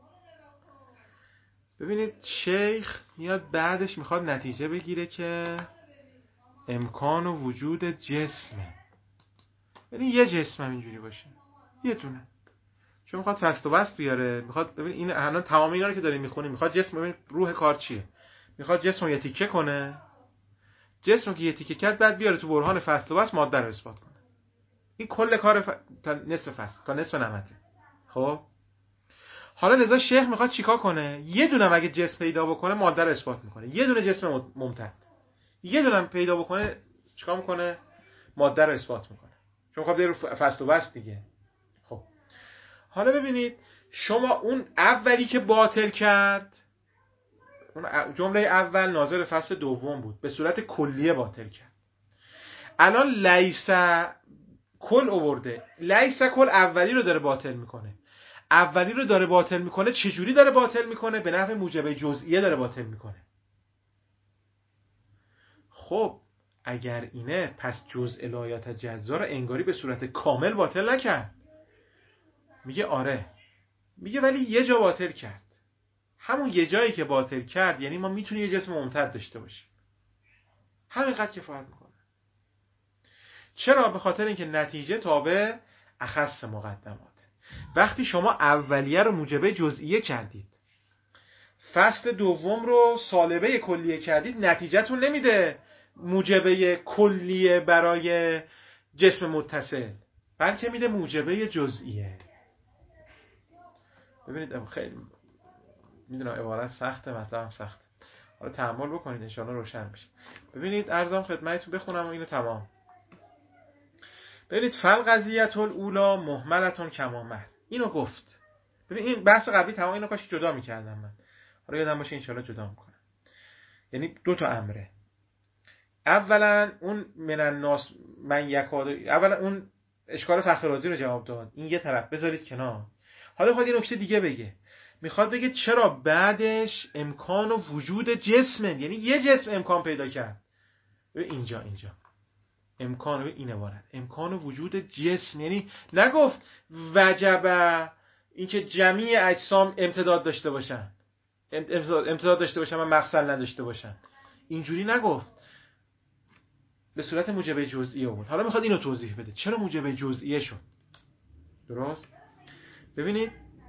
ببینید شیخ میاد بعدش میخواد نتیجه بگیره که امکان و وجود جسمه. یعنی یه جسم هم اینجوری باشه، یه دونه. چون میخواد فست و بست بیاره. میخواد ببین این الان تمام اینا رو که داریم میخونیم، میخواد جسم، ببین روح کار چیه. میخواد جسم رو یه تیکه کنه، جسم رو که یه تیکه کرد بعد بیاره تو برهان فست و بست ماده رو اثبات کنه. این کل کار ف... تا نصف فست، تا نصف نمته. خب حالا لذا شیخ میخواد چیکار کنه؟ یه دونه اگه جسم پیدا بکنه ماده رو اثبات میکنه. یه دونه جسم ممتد، یه دونه پیدا بکنه چیکار میکنه؟ ماده رو اثبات میکنه. چون میخواد بره رو فست و بست دیگه. خب حالا ببینید شما اون اولی که باطل کرد، اون جمله اول ناظر فصل دوم بود، به صورت کلیه باطل کرد. الان لیس کل آورده. لیس کل اولی رو داره باطل میکنه. اولی رو داره باطل میکنه. چجوری داره باطل میکنه؟ به نحو موجب جزئیه داره باطل میکنه. خب اگر اینه پس جزء لا یتجزا رو انگاری به صورت کامل باطل نکرد. میگه آره. میگه ولی یه جا باطل کرد. همون یه جایی که باطل کرد یعنی ما میتونیم یه جسم ممتد داشته باشیم. همینقدر کفایت میکنه. چرا؟ به خاطر اینکه نتیجه تابع اخص مقدمات. وقتی شما اولیه رو موجبه جزئیه کردید، فصل دوم رو سالبه کلیه کردید، نتیجهتون نمیده موجبه کلیه برای جسم متصل، بلکه میده موجبه جزئیه. ببینید خیلی میدونم عبارت سخته، مطلبم سخته. حالا تأمل بکنید ان شاءالله روشن میشه. ببینید عرضم خدمتتون بخونم و اینو تمام. ببینید فالقضیة الاولی مهملة کما مر. اینو گفت. ببین این بحث قبلی تمام اینو کاش جدا می‌کردم من. حالا یادم باشه ان شاءالله جدا می‌کنم. یعنی دو تا امره. اولا اون من الناس من یکاد، اولا اون اشکال فخررازی رو جواب داد. این یه طرف بذارید کنار. حالا میخواد یه نکته دیگه بگه. میخواد بگه چرا بعدش امکان و وجود جسم، یعنی یه جسم امکان پیدا کرد. اینجا اینجا امکان رو این عبارت امکان و وجود جسم، یعنی نگفت وجبه اینکه جمعی اجسام امتداد داشته باشن، امتداد داشته باشن و مفصل نداشته باشن. اینجوری نگفت، به صورت موجبه جزئیه بود. حالا میخواد اینو توضیح بده چرا موجبه جزئیه شد. درست؟ ببینید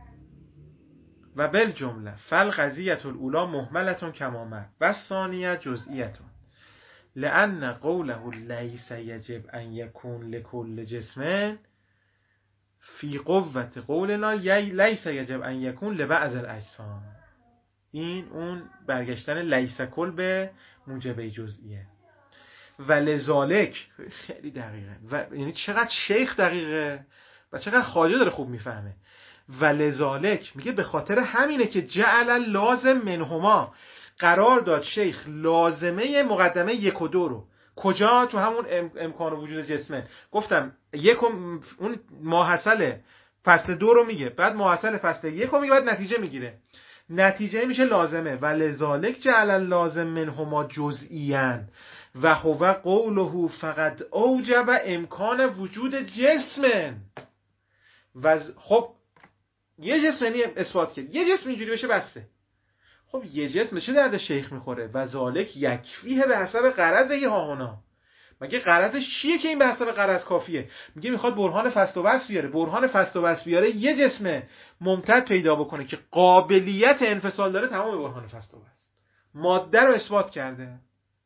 و بالجمله فالقضیة الاولی مهملة کما مر و الثانیه جزئیه لأن قوله ليس يجب أن يكون لكل جسم في قوة قولنا ليس يجب أن يكون لبعض الأجسام. این اون برگشتن لیس کل به موجبه جزئیه. و لذالک خیلی دقیقه، و یعنی چقدر شیخ دقیقه و چقدر خواجه داره خوب میفهمه. و لذالک میگه به خاطر همینه که جعل لازم منهما، قرار داد شیخ لازمه مقدمه یک و دو رو. کجا؟ تو همون امکان و وجود جسمه. گفتم یک اون ماحصل فصل دو رو میگه، بعد ماحصل فصل یک رو میگه، بعد نتیجه میگیره. نتیجه میشه لازمه. و لذالک جعل لازم منهما جزئیاً و هو قوله فقط اوجب امکان وجود جسم. و خب یه جسم یعنی اثبات کرد، یه جسم اینجوری بشه بسته. خب یه جسم چه درد شیخ میخوره؟ و ذالک یکفیه به حسب غرضه ها هنا. مگه غرضش چیه که این به حسب غرض کافیه؟ میگه میخواد برهان فست و بس بیاره. برهان فست و بس بیاره یه جسم ممتد پیدا بکنه که قابلیت انفصال داره، تمام برهان فست و بس. ماده رو اثبات کرده.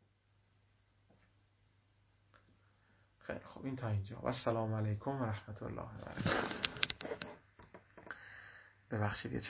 خیلی خب این تا اینجا. و السلام علیکم و رحمت الله و برکاته. ببخشید